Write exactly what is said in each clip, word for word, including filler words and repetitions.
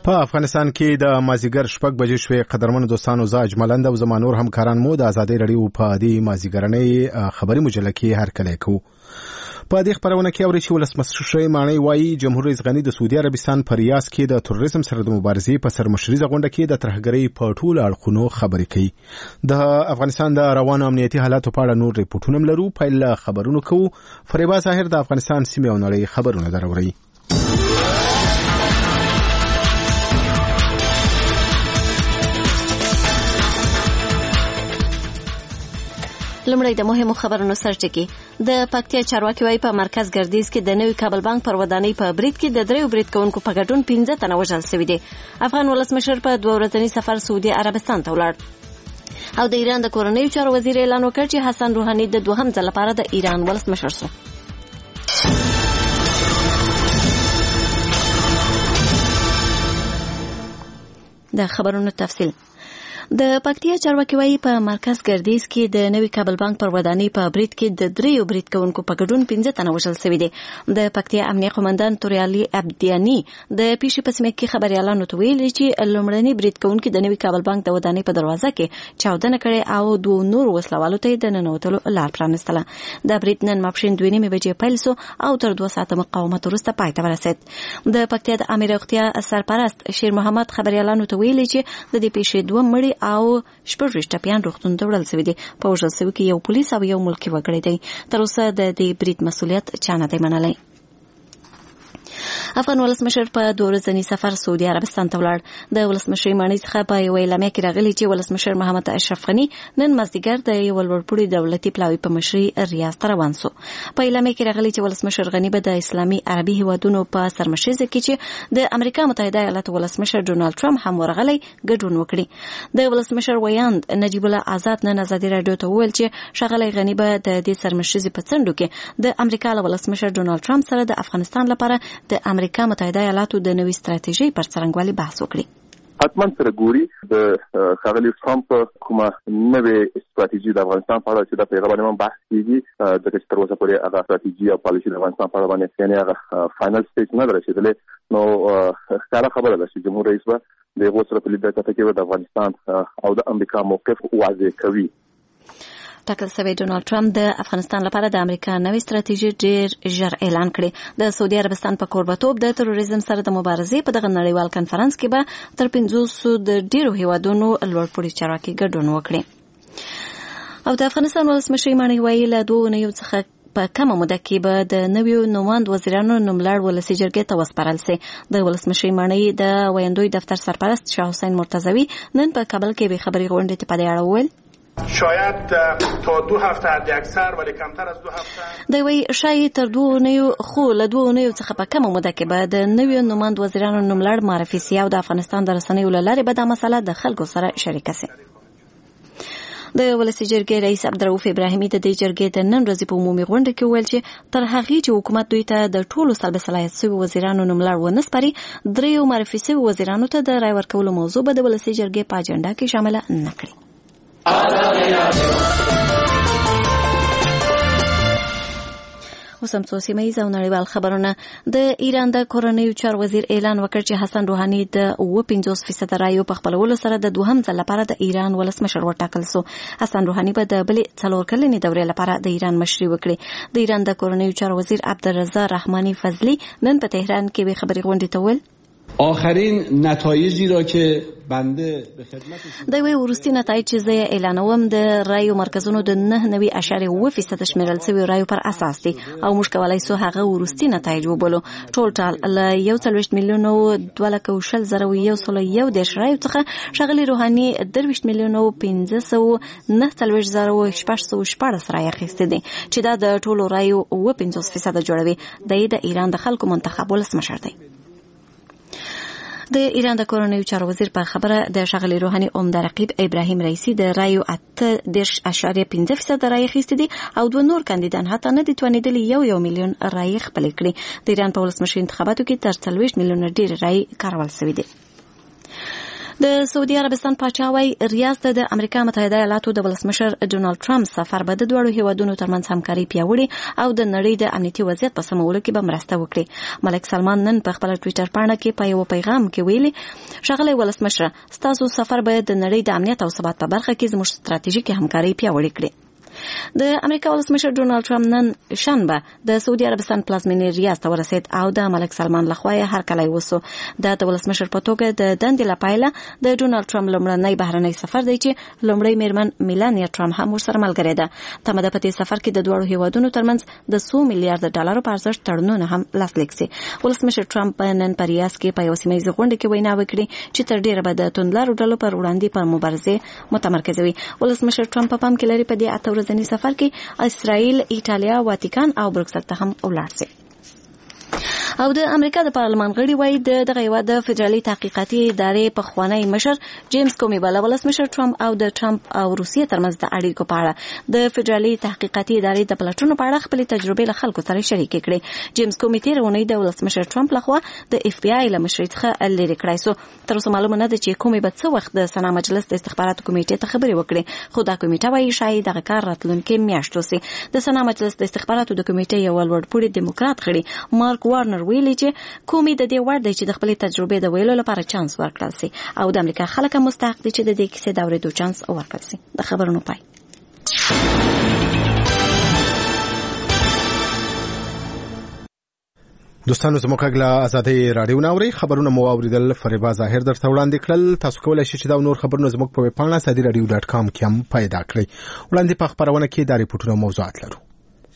په افغانستان کې د مازیګر شپږ بجې شوې. قدرمنو دوستانو، زه اجملند او زما نور همکاران مو د ازادۍ رادیو په دې مازیګرنۍ خبري مجله کې هر کله کوو. په دې خبرونه کې اوري چې ولسمشر مانی وایي جمهور رئیس غنی د سعودي عربستان په ریاض کې د تروریزم سره د مبارزې په سرمشريزه غونډه کې د ترهګرۍ په ټولو اړخونو خبرې کوي. د افغانستان د روانو امنیتي حالاتو په اړه نور ریپورتونه لرو. په خبرونو کوو. فریبا ظاهر د افغانستان سیمه او نړۍ خبرونه دراوړي. لمړی د مهمو خبرونو سرټکی. د پکتیا چارواکي وايي په مرکز ګردیز کې د نوي کابل بانک پر ودانۍ په برید کې د دریو برید کوونکو په ګډون پنځه تنه وژل شوي دي. افغان ولسمشر په دوه ورځني سفر سعودي عربستان ته ولاړ او د ایران د کورنیو چارو وزیر اعلان وکړ چې حسن روحاني د دوهم ځل لپاره د ایران ولسمشر شو. د خبرونو تفصیل. د پکتیا چارواکي وايي په مرکز ګردیز کې د نوي کابل بانک پر ودانۍ په برید کې د دریو برید کوونکو په ګډون پنځه تنه وژل شوي دي. د پکتیا امنیه قومندان توریالي عبدیانی د پیښې په سیمه کې خبريالانو ته ویلي چې لومړني برید کوونکي د نوي کابل بانک د ودانۍ په دروازه کې چاودنه کړې او دوه نور وسلوالو ته د ننوتلو لار پرانستله. د برید نن ماپښین دوه نیمې بجې پیل شو او تر دوه ساعته مقاومت وروسته پای ته ورسید. د پکتیا د امیر روغتیا سرپرست شیر محمد خبريالانو ته ویلي چې د دې پیښې دوه مړي او شپږ ټپيان روغتون ته وړل شوي دي. په وژل شوي کې یو پولیس او یو ملکي وګړی دی. تر اوسه د دې برید مسؤلیت چا نه دی منلی. افغان ولسمشر په دوه ورځني سفر سعودي عربستان ته ولاړ. د ولسمشر مانی څخه په یو اعلامیه کې راغلي چې ولسمشر محمد اشرف غنی نن مازدیګر د یو لوړپوړي دولتي پلاوي په مشرۍ ریاض ته روان شو. په اعلامیه کې راغلي چې ولسمشر غنی به د اسلامي عربي هیوادونو په سرمشریزه کې چې د امریکا متحده ایالاتو ولسمشر ډونالد ټرمپ هم ورغلی ګډون وکړي. د ولسمشر ویاند نجیب الله آزاد نن ازادي رادیو ته وویل چې ښاغلی غنی به د دې سرمشریزې په څنډو کې د امریکا له ولسمشر ډونالد ټرمپ سره د افغانستان لپاره د امریکا متحده ایالاتو د نوې ستراتیژۍ پر څرنګوالي بحث وکړي. حتما سره ګوري د ښاغلي ټرمپ کومه نوې ستراتیژي د افغانستان په اړه چې د پیغام باندې بحث کیږي د چې تر اوسه پورې هغه ستراتیژي او پالیسي د افغانستان په اړه باندې یعنې هغه فائنل سټیج نه رسیدلې. نو ښکاره خبره ده چې جمهور رئیس به د هغو سره په لیدنه کې د افغانستان او د امریکا موقف واضح کوي. ټاکل شوی ډونالد ټرمپ د افغانستان لپاره د امریکا نوې ستراتیژي ډېر ژر اعلان کړي. د سعودي عربستان په کوربتوب د تروریزم سره د مبارزې په دغه نړیوال کنفرانس کې به تر پنځوسو د ډېرو هیوادونو لوړپوړي چارواکي ګډون وکړي. او د افغانستان ولسمشر مانی وایي له دوه اونیو څخه په کومه موده کې به د نویو نوماند وزیرانو نوملړ ولسي جرګې ته وسپارل شي. د ولسمشر مانی د ویاندوی دفتر سرپرست شاه حسین مرتضوی نن په کابل کې به خبري غونډې ته په دې اړه وویل شاید تا دو هفته حد اکثر ولی کمتر از دو هفته دی وی شاید تر دوه اونیو خو له دوه اونیو څخه په کومه موده کې به د نویو نوماند وزیرانو نوملړ معرفي سي او د افغانستان د رسنیو له لارې به دا مسله د خلکو سره شریکه سي. د ولسي جرګې رئیس عبدالرؤف ابراهیمي د دې جرګې د نن ورځې په عمومي غونډه کې ویل چې تر هغې چې حکومت دوی ته د ټولو سلب صلاحیت شوي وزیرانو نوملړ ونه سپاري، دریو معرفي شوي وزیرانو ته د رای ورکولو موضوع به د ولسي جرګې په اجنډا کې شامله نه کړي. اوس هم څو سیمه‌ییز او نړیوال خبرونه. د ایران د کورنیو چارو وزیر اعلان وکړ چې حسن روحاني د اوه پنځوس فیصده رایو په خپلولو سره د دوهم ځل لپاره د ایران ولسمشر وټاکل شو. حسن روحاني به د بلې څلور کلنې دورې لپاره د ایران مشري وکړي. د ایران د کورنیو چارو وزیر عبدالرضا رحمانی فضلی نن په تهران کې به خبري غونډې ته ویل آخرین نتایجی را که بنده به خدمت د وی ورستي نتایج چې زه اعلانوم د رایو مرکزونو د نه نوي اشاریه اوه فیصد شمیرل شوی رایو پر اساس دي او موږ کولای سو هغه ورستي نتایج وبولو. ټول ټال له یو څلوېښت میلیونو دوه لکه شل زره یو سل یو دېرش رایو څخه ښاغلي روحاني درویشت میلیونو پنځه سوه نه څلوېښت زره شپږ سوه شپاړس رایې اخیستې دي چې دا د ټولو رایو اوه پنځوس فیصده جوړوي. دی د ایران د خلکو منتخب ولسمشر دی. د ایران د کورنیو چارو وزیر په خبره د ښاغلي روحاني عمده رقیب ابراهیم رئیسی د رایو اته دېرش اشاریه پنځه فیصده رایې اخیستې دي او دوه نور کاندیدان حتی نه دي توانېدلي یو یو میلیون رایې خپلې کړي. د ایران په ولسمشر انتخاباتو کې تر څلوېښت میلیونه ډېرې رایې کارول شوې دي. د سعودي عربستان پاچا وايي ریاض ته د امریکا متحده ایالاتو د ولسمشر ډونالد ټرمپ سفر به د دوړو هیوادونو ترمنځ همکاري پیاوړي او د نړۍ د امنیتي وضعیت په سمولو کې به مرسته وکړي. ملک سلمان نن په خپل ټوئیټر پاڼه کې په یو پیغام کې ویلي ښاغلی ولسمشر ستاسو سفر به د نړۍ د امنیت او ثبات په برخه کې زموږ ستراتیژیکي همکاري پیاوړې کړي. د امریکا ولسمشر ډونالد ټرمپ نن شنبه د سعودي عربستان پلازمینې ریاض ته ورسید او د ملک سلمان لخوا یې هرکلی وسو. د ولسمشر په توګه د دندې لپاره د ډونالد ټرمپ لومړنی بهرنی سفر دی چې لومړی میرمن میلانیا ټرمپ هم ورسره ملګرې ده. تمه ده په دې سفر کې د دوړو هیوادونو ترمنځ د څو میلیارډ ډالرو په ارزښت تړونونه هم لاسلیک سي. ولسمشر ټرمپ نن په ریاض کې په یو سیمه ییزه غونډه کې وینا وکړي چې تر ډیره به د توندلارو ډلو پر وړاندې په مبارزه متمرکز وي. ولسمشر ټرمپ په پام کې لري په دې اته ورځني سفر کې اسرائیل، ایټالیا، واتیکان او بروکسل ته هم ولاړ شي. او د امریکا د پارلمان غړي وایي د دغه هیواد د فدرالي تحقیقاتي ادارې پخوانی مشر جیمز کومي به له ولسمشر ټرمپ او د ټرمپ او روسیې ترمنځ د اړیکو په اړه د فدرالي تحقیقاتي ادارې د پلټنو په اړه خپلې تجربې له خلکو سره شریکې کړې. جیمز کومي تېره اونۍ د ولسمشر ټرمپ لخوا د اف بي آی له مشرۍ څخه لرې کړای سو. تر اوسه معلومه نه ده چې کومي به څه وخت د سنا مجلس د استخباراتو کمیټې ته خبرې وکړي، خو دا کمیټه وایي شاید دغه کار راتلونکي میاشت وسي. د سنا مجلس د استخباراتو د کمیټې یو لوړپوړي دیموکرات غړي مارک وارنر ویلي چې کومي د دې وړ دی چې د خپلې تجربې د ویلو لپاره چانس ورکړل سي او د امریکا خلک هم مستحق دي چې د دې کیسې د اورېدو چانس ورکړل سي. د خبرونو پای. دوستانو زموږ غږ له آزادۍ راډیو ناوري خبرونه مو اوریدل. فریبا ظاهر درته وړاندې کړل. تاسو کولای شئ چې دا نور خبرونه زموږ په ویب پاڼه ازادي رادیو ډاټ کام کې هم پیدا کړئ. وړاندې په خبرونه کې د ریپورتونو موضوعات لرو.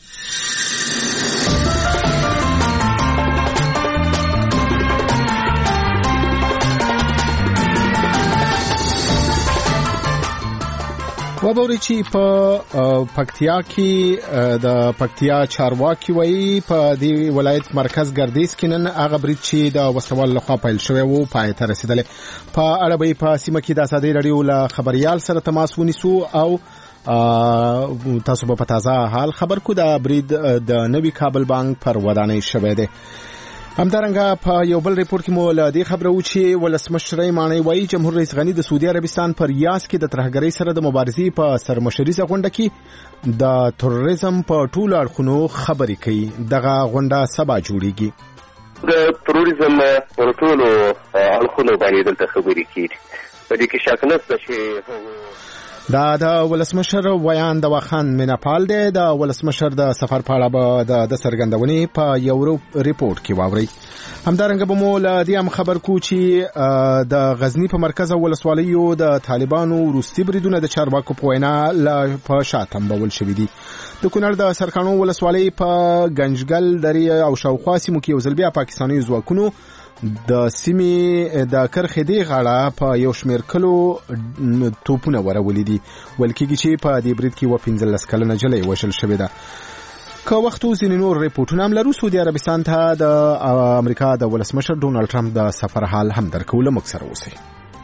وبوري چې په پکتیا کې د پکتیا چارواکي وایي په دې ولایت مرکز ګردیز کې نن هغه برید چې د وسوال لخوا پیل شوی وو پای ته رسیدلی. په اړه به په سیمه کې د آزادۍ رادیو له خبريال سره تماس ونیسو او تاسو په تازه حال خبر کو د برید د نوي کابل بانک پر ودانۍ شوی دی. همدارنګه په یو بل ریپورت کې مو له دې خبره و چې ولسمشر مانی وایي جمهور رئیس غنی د سعودي عربستان پر ریاض کې د ترهګرۍ سره د مبارزې په سرمشريزه غونډه کې د تروریزم په ټولو اړخونو خبرې کوي. دغه غونډه سبا جوړیږي. د تروریزم پر ټولو اړخونو باندې دلته خبرې کیږي. په دې کې شک نشته چې دا د ولسمشر ویان د واخان میناپال دی. د ولسمشر د سفر په اړه به د سرګندونې په یو ریپورت کې واوري. همدارنګه به مو له دې هم خبر کو چې د غزنی په مرکز ولسوالیو د طالبانو روسي بریدونه د چارواکو په وینا په شاتم بول شوې دي. د کونړ د سرکانو ولسوالۍ په گنجګل درې او شاوخوا سیمو کې یو ځل بیا پاکستاني ځواکونو د سیمې د کرخې دی غاړه په یو شمېر کلو توپونه ورولې دي. ویل کېږي چې په دې برید کې و پنځلس کلنه نجلۍ وژل شوې ده. که وخت ځینې نور ریپورټونه هم لرو. سعودي عربستان ته د امریکا د ولسمشر ډونالد ټرمپ د سفر حال هم درکو. له موږ سره اوسئ.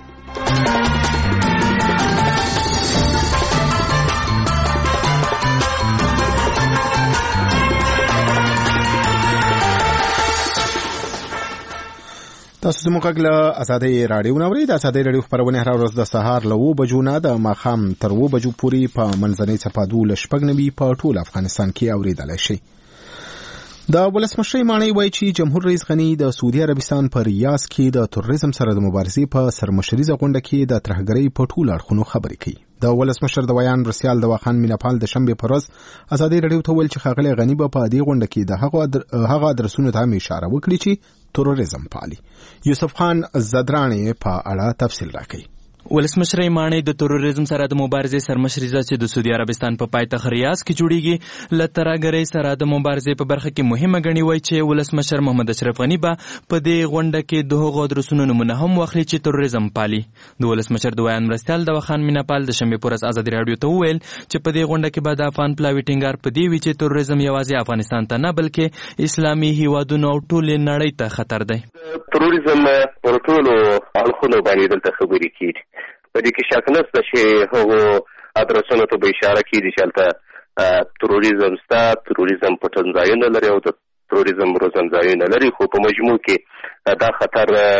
تاسو زموږ غږ له آزادۍ راډیو ناوري. د آزادۍ راډیو خبرونه هر ورځ د سهار له اوه بجو نه د ماښام تر اوه بجو پورې په منځنۍ څپادو له شپږ نوي په ټول افغانستان کې اوریدلی شي. د ولسمشر مانی وایي چې جمهور رئیس غنی د سعودي عربستان په ریاض کې د تروریزم سره د مبارزې په سرمشريزه غونډه کې د ترهګرۍ په ټول اړخونو خبرې کوي. د ولسمشر د ویان رسیال د واخان میناپال د شنبه پر ورځ آزادۍ راډیو ته ویل چې ښاغلی غنی به په دې غونډه کې د هغه هغه ادرسونو ته اشاره وکړي چې تروریزم پالي. یوسف خان زدرانی په اړه تفصیل راکړي. ولسمشر مانی د تروریزم سره د مبارزې سرمشريزه چې د سعودي عربستان په پایتخت ریاض کې جوړیږي له ترهګرۍ سره د مبارزې په برخه کې مهمه ګڼي. وایي چې ولسمشر محمد اشرف غنی به په دې غونډه کې د هغو ادرسونو نمونه هم واخلي چې تروریزم پالي. د ولسمشر د ویان مرستیال د وخان میناپال د شنبه پر ورځ آزادۍ راډیو ته وویل چې په دې غونډه کې به د افغان پلاوي ټینګار په دې وي چې تروریزم یوازې افغانستان ته نه بلکې اسلامي هیوادونو او ټولې نړۍ ته خطر دی. تروریزم پر ټولو اړخونو باندې دلته خبرې کیږي. په دې کې شک نشته چې هغو ادرسونو ته به اشاره کیږي چې هلته تروریزم شته، تروریزم پټنځایونه لري او د تروریزم روزنځایونه لري، خو په مجموع کې دا خطر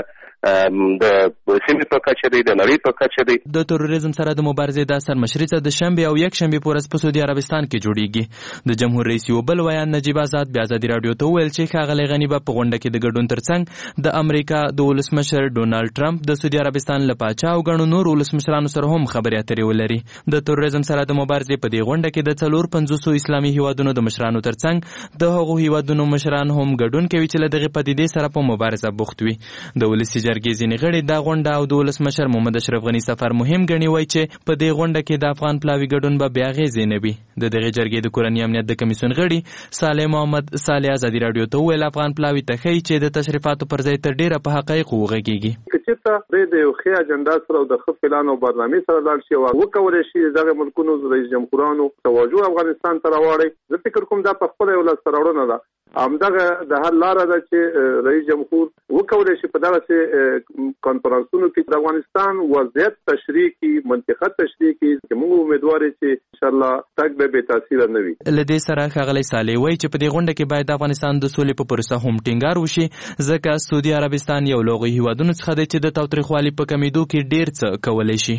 د سیمې په کچه دی د نړۍ په کچه دی. د تروریزم سره د مبارزې د سرمشري د شنبه او یک شنبه پورز په سعودي عربستان کې جوړیږي. د جمهور رئیس یو بل ویان نجیب آزاد بیا ازادي رادیو ته ویل چې ښاغلی غنی به په غونډه کې د ګډون ترڅنګ د امریکا د ولسمشر ډونالډ ټرمپ د سعودي عربستان له پاچا او ګڼو نور ولسمشرانو سره هم خبرې اترې ولري. د تروریزم سره د مبارزې په دې غونډه کې د څلور پنځوسو اسلامي هیوادونو د مشرانو ترڅنګ د هغو هیوادونو مشران هم ګډون کوي چې له دغې پدیدې سره په مبارزه بوخت وي. د ولسي جرګې ځینې غړي دا غونډه او د ولسمشر محمد اشرف غني سفر مهم ګڼي، وایي چې په دې غونډه کې د افغان پلاوي ګډون به بیا اغېزې نه وي. د دغې جرګې د کورني امنیت د کمیسیون غړي صالح محمد صالح ازادي راډیو ته وویل افغان پلاوي ته ښیي چې د تشریفاتو پر ځای تر ډېره په حقایقو وغږېږي. چېرته د یو ښې اجنډا سره او د ښه پلان او برنامې سره لاړ شي او وکولی شي دغه ملکونو رئیس جمهورانو توجه افغانستان ته راواړي. زه فکر کوم دا په خپله یو لاسته راوړنه ده. همدغه د حل لاره ده چې رئیس جمهور وکولی شي په دغسې کنفرانسونو کې د افغانستان وضعیت تشریح کړي، منطقه تشریح کړي چې موږ امیدوار یو چې انشاءالله تګ به بې تاثیره نه وي. له دې سره ښاغلی صالح وایي چې په دې غونډه کې باید د افغانستان د سولې په پروسه هم ټینګار وشي، ځکه سعودي عربستان یو له هغو هیوادونو څخه دی چې د تاوتریخوالي په کمیدو کې ډېر څه کولی شي.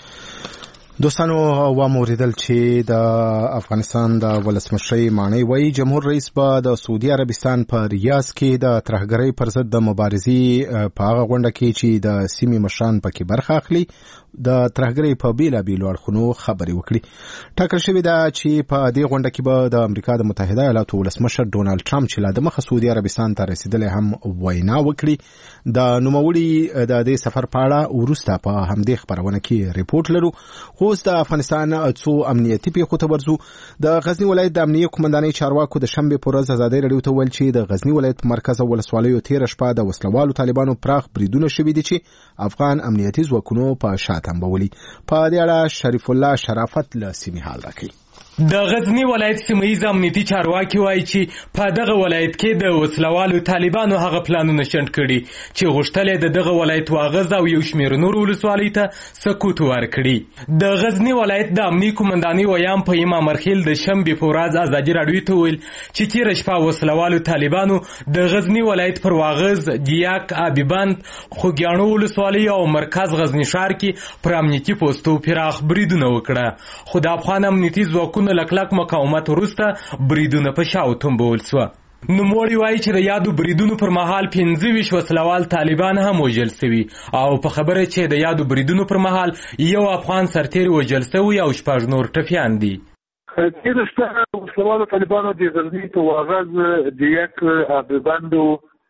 دوستانو واوریدل چې د افغانستان د ولسمشرۍ ماڼۍ وایي جمهور رئیس به د سعودي عربستان په ریاض کې د ترهګرۍ پر ضد د مبارزې په هغه غونډه کې چې د سیمې مشران پکې برخه اخلي د ترهګرۍ په بیلابیلو اړخونو خبرې وکړي. ټاکل شوې ده چې په دې غونډه کې به د امریکا د متحده ایالاتو ولسمشر ډونالډ ټرمپ چې لا دمخه سعودي عربستان ته رسېدلی هم وینا وکړي. د نوموړي د دې سفر په اړه وروسته په همدې خپرونه کې ریپورټ لرو. خو اوس د افغانستان څو امنیتي پیښو ته ورځو. د غزني ولایت د امنیه قومندانۍ چارواکو د شنبې په ورځ ازادۍ راډیو ته ویل چې د غزني ولایت په مرکز او ولسوالیو تېره شپه د وسلوالو طالبانو پراخ بریدونه شوي دي چې افغان امنیتي ځواکونو په شا تنبولي. په دې اړه شریف الله شرافت له سیمې حال راکوي. د غزنی ولایت سیمه‌ییز امنیتي چارواکي وایي چې په دغه ولایت کې د وسلوالو طالبانو هغه پلانونه شنډ کړي چې غوښتل یې د دغه ولایت واغز او یو شمېر نور ولسوالۍ ته سقوط ورکړي. د غزنی ولایت د امنیې قومندانۍ ویان په امام مرخیل د شنبې په ورځ ازادي راډیو ته ویل چې تېره شپه وسلوالو طالبانو د غزنی ولایت پر واغز، دیاک، ابیبند، خوږیاڼو ولسوالۍ او مرکز غزنی ښار کې پر امنیتي پوستو پراخ بریدونه وکړه. خو د افغان امنیتي ځواکونو لکلک مقاومت وروسته بریدونه په شا وتنبول سوه. نوموړي وایي چې د یادو بریدونو پر مهال پنځه ویشت وسلوال طالبان هم وژل سوي او په خبره چې د یادو بریدونو پر مهال یو افغان سرتېری وژل سوی او شپږ نور ټپیان دي. تېره شپه وسلوالو طالبانو د غزني په واغز، دیک، ابیبندو،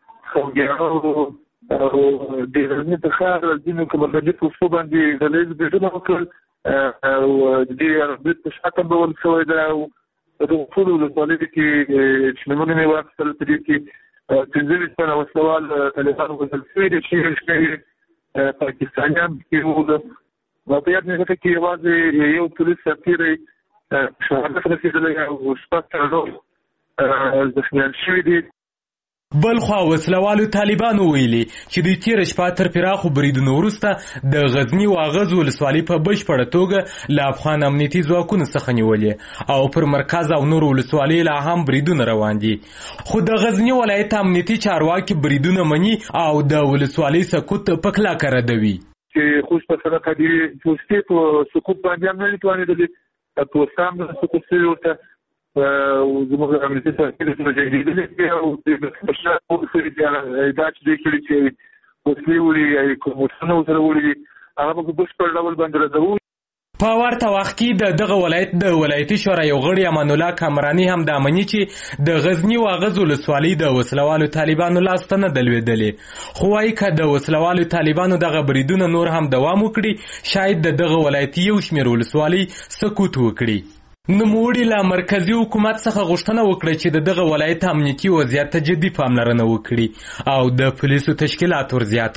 خوږیاڼو او د غزني په ښار ځینو مرکزي پوستو باندې ډلهییز بریدونه وکړل او د دې برید په شا تنبول شوی ده او د ټولو ولسوالیو کې چې نومونه مې واخیستل په دې کې پنځه ویشت تنه وسلوال طالبان وژل شوي دي چې شمېر پاکستانیان پکې وو. په یاد مې کې یوازې یو پولیس سرتېری شهادت رسېدلی او شپږ تنه نور زخمیان شوي دي. بل خوا وسلوالو طالبانو ویلي چې د تېره شپه تر پراخو بریدونو وروسته د غزني واغز ولسوالۍ په بشپړه توګه له افغان امنیتي ځواکونو څخه نیولې او پر مرکز او نورو ولسوالیو لا هم بریدونه روان دي. خو د غزني ولایت امنیتي چارواکي بریدونه مني او د ولسوالۍ سقوط په کلکه ردوي. چې خوشبختانه قدرې پوستې په سقوط باندې هم نه دي توانېدلې، پوسته هم نه سقوط شوې ورته او زموږ امنیتي سرتېري سره جنګېدلي دي او د مشران پولیسو دا چې دوی کړي چې وسلې وړي کوم موټرونه ورسره وړي دي هغه به په بشپړ ډول باندې ردوو. په ورته وخت کې د دغه ولایت د ولایتي شورا یو غړي امان الله کامراني هم دا مني چې د غزني واغز ولسوالۍ د وسلوالو طالبانو لاسته نه ده لوېدلې. خو وایي که د وسلوالو طالبانو دغه بریدونه نور هم دوام وکړي شاید د دغه ولایتي یو شمېر ولسوالۍ سقوط وکړي. نوموړي له مرکزي حکومت څخه غوښتنه وکړه چې د دغه ولایت امنیتي وضعیت ته جدي پاملرنه وکړي او د پولیسو تشکیلات ورزیات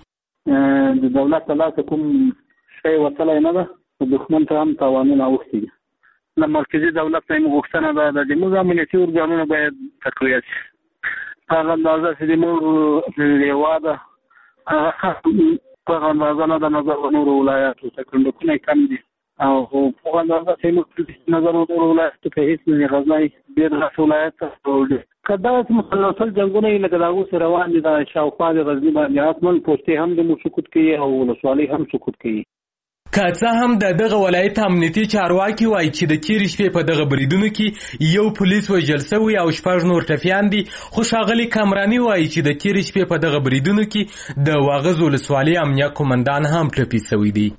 کړي. د دولت له لاسه کوم شی وتلی نه ده، دښمن ته هم تاوانونه اوښتي دي. له مرکزي دولت ته یې غوښتنه ده د زموږ امنیتي ارګانونه باید تقویه شي. هغه اندازه چې زموږ لیوا ده هغه هغه اندازه نه ده نظر نورو ولایاتو ته کنډکونه یې کم دي او په اندازه چې موږ نظر نورو ولایاتو ته هېڅ نه دي. غزنی ډېر غټ ولایت او کدا مسلسل جنگونه لکه دا اوس روان دي د شاوخوا د غزنی باندې حتمن پوسټي هم د سقوط کوي او ولسوالۍ هم سقوط کوي. که څه هم د دغه ولایت امنیتي چارواکي وایي چې د تېرې شپې په دغه بریدونو کې یو پولیس وژل سوی او شپږ نور ټپیان دي، خو ښاغلي کامراني وایي چې د تېرې شپې په دغه بریدونو کې د واغظ ولسوالۍ امنیه قومندان هم ټپي سوی دی.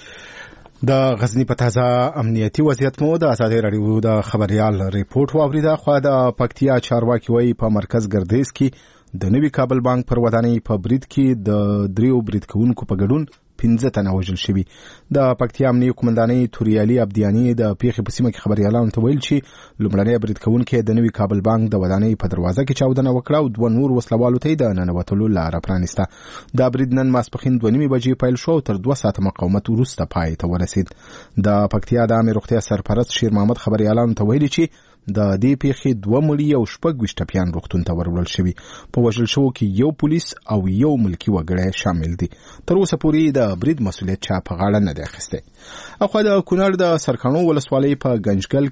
د غزنی په تازه امنیتي وضعیت مو د ازادي راډیو د خبريال ریپورت واوریده. خو د پکتیا چارواکي وایي په مرکز ګردیز کې د نوي کابل بانک پر ودانۍ په برید کې د دریو برید کوونکو په ګډون پنځه تنه وژل شوي. د پکتیا امنیه قومندانۍ توریالي عبدیاني د پیښې په سیمه کې خبريالانو ته ویل چې لومړنی برید کوونکی د نوي کابل بانک د ودانۍ په دروازه کې چاودنه وکړه او دوه نور وسلوالو ته د ننوتلو لاره پرانیسته. دا برید نن ماسپښین دوه نیمې بجې پیل شو او تر دوه ساعته مقاومت وروسته پای ته ورسید. د پکتیا د عامې روغتیا سرپرست شیر محمد خبريالانو ته ویلي چې د دې پیښې دوه مړي او شپږ ویشت ټپیان روغتون ته وروړل شوي. په وژل شوو کې یو پولیس او یو ملکي وګړی شامل دي. تر اوسه پورې د برید مسؤلیت چا په غاړه نه دی اخیستی. اخوا د کونړ د سرکاڼو ولسوالۍ په گنجګل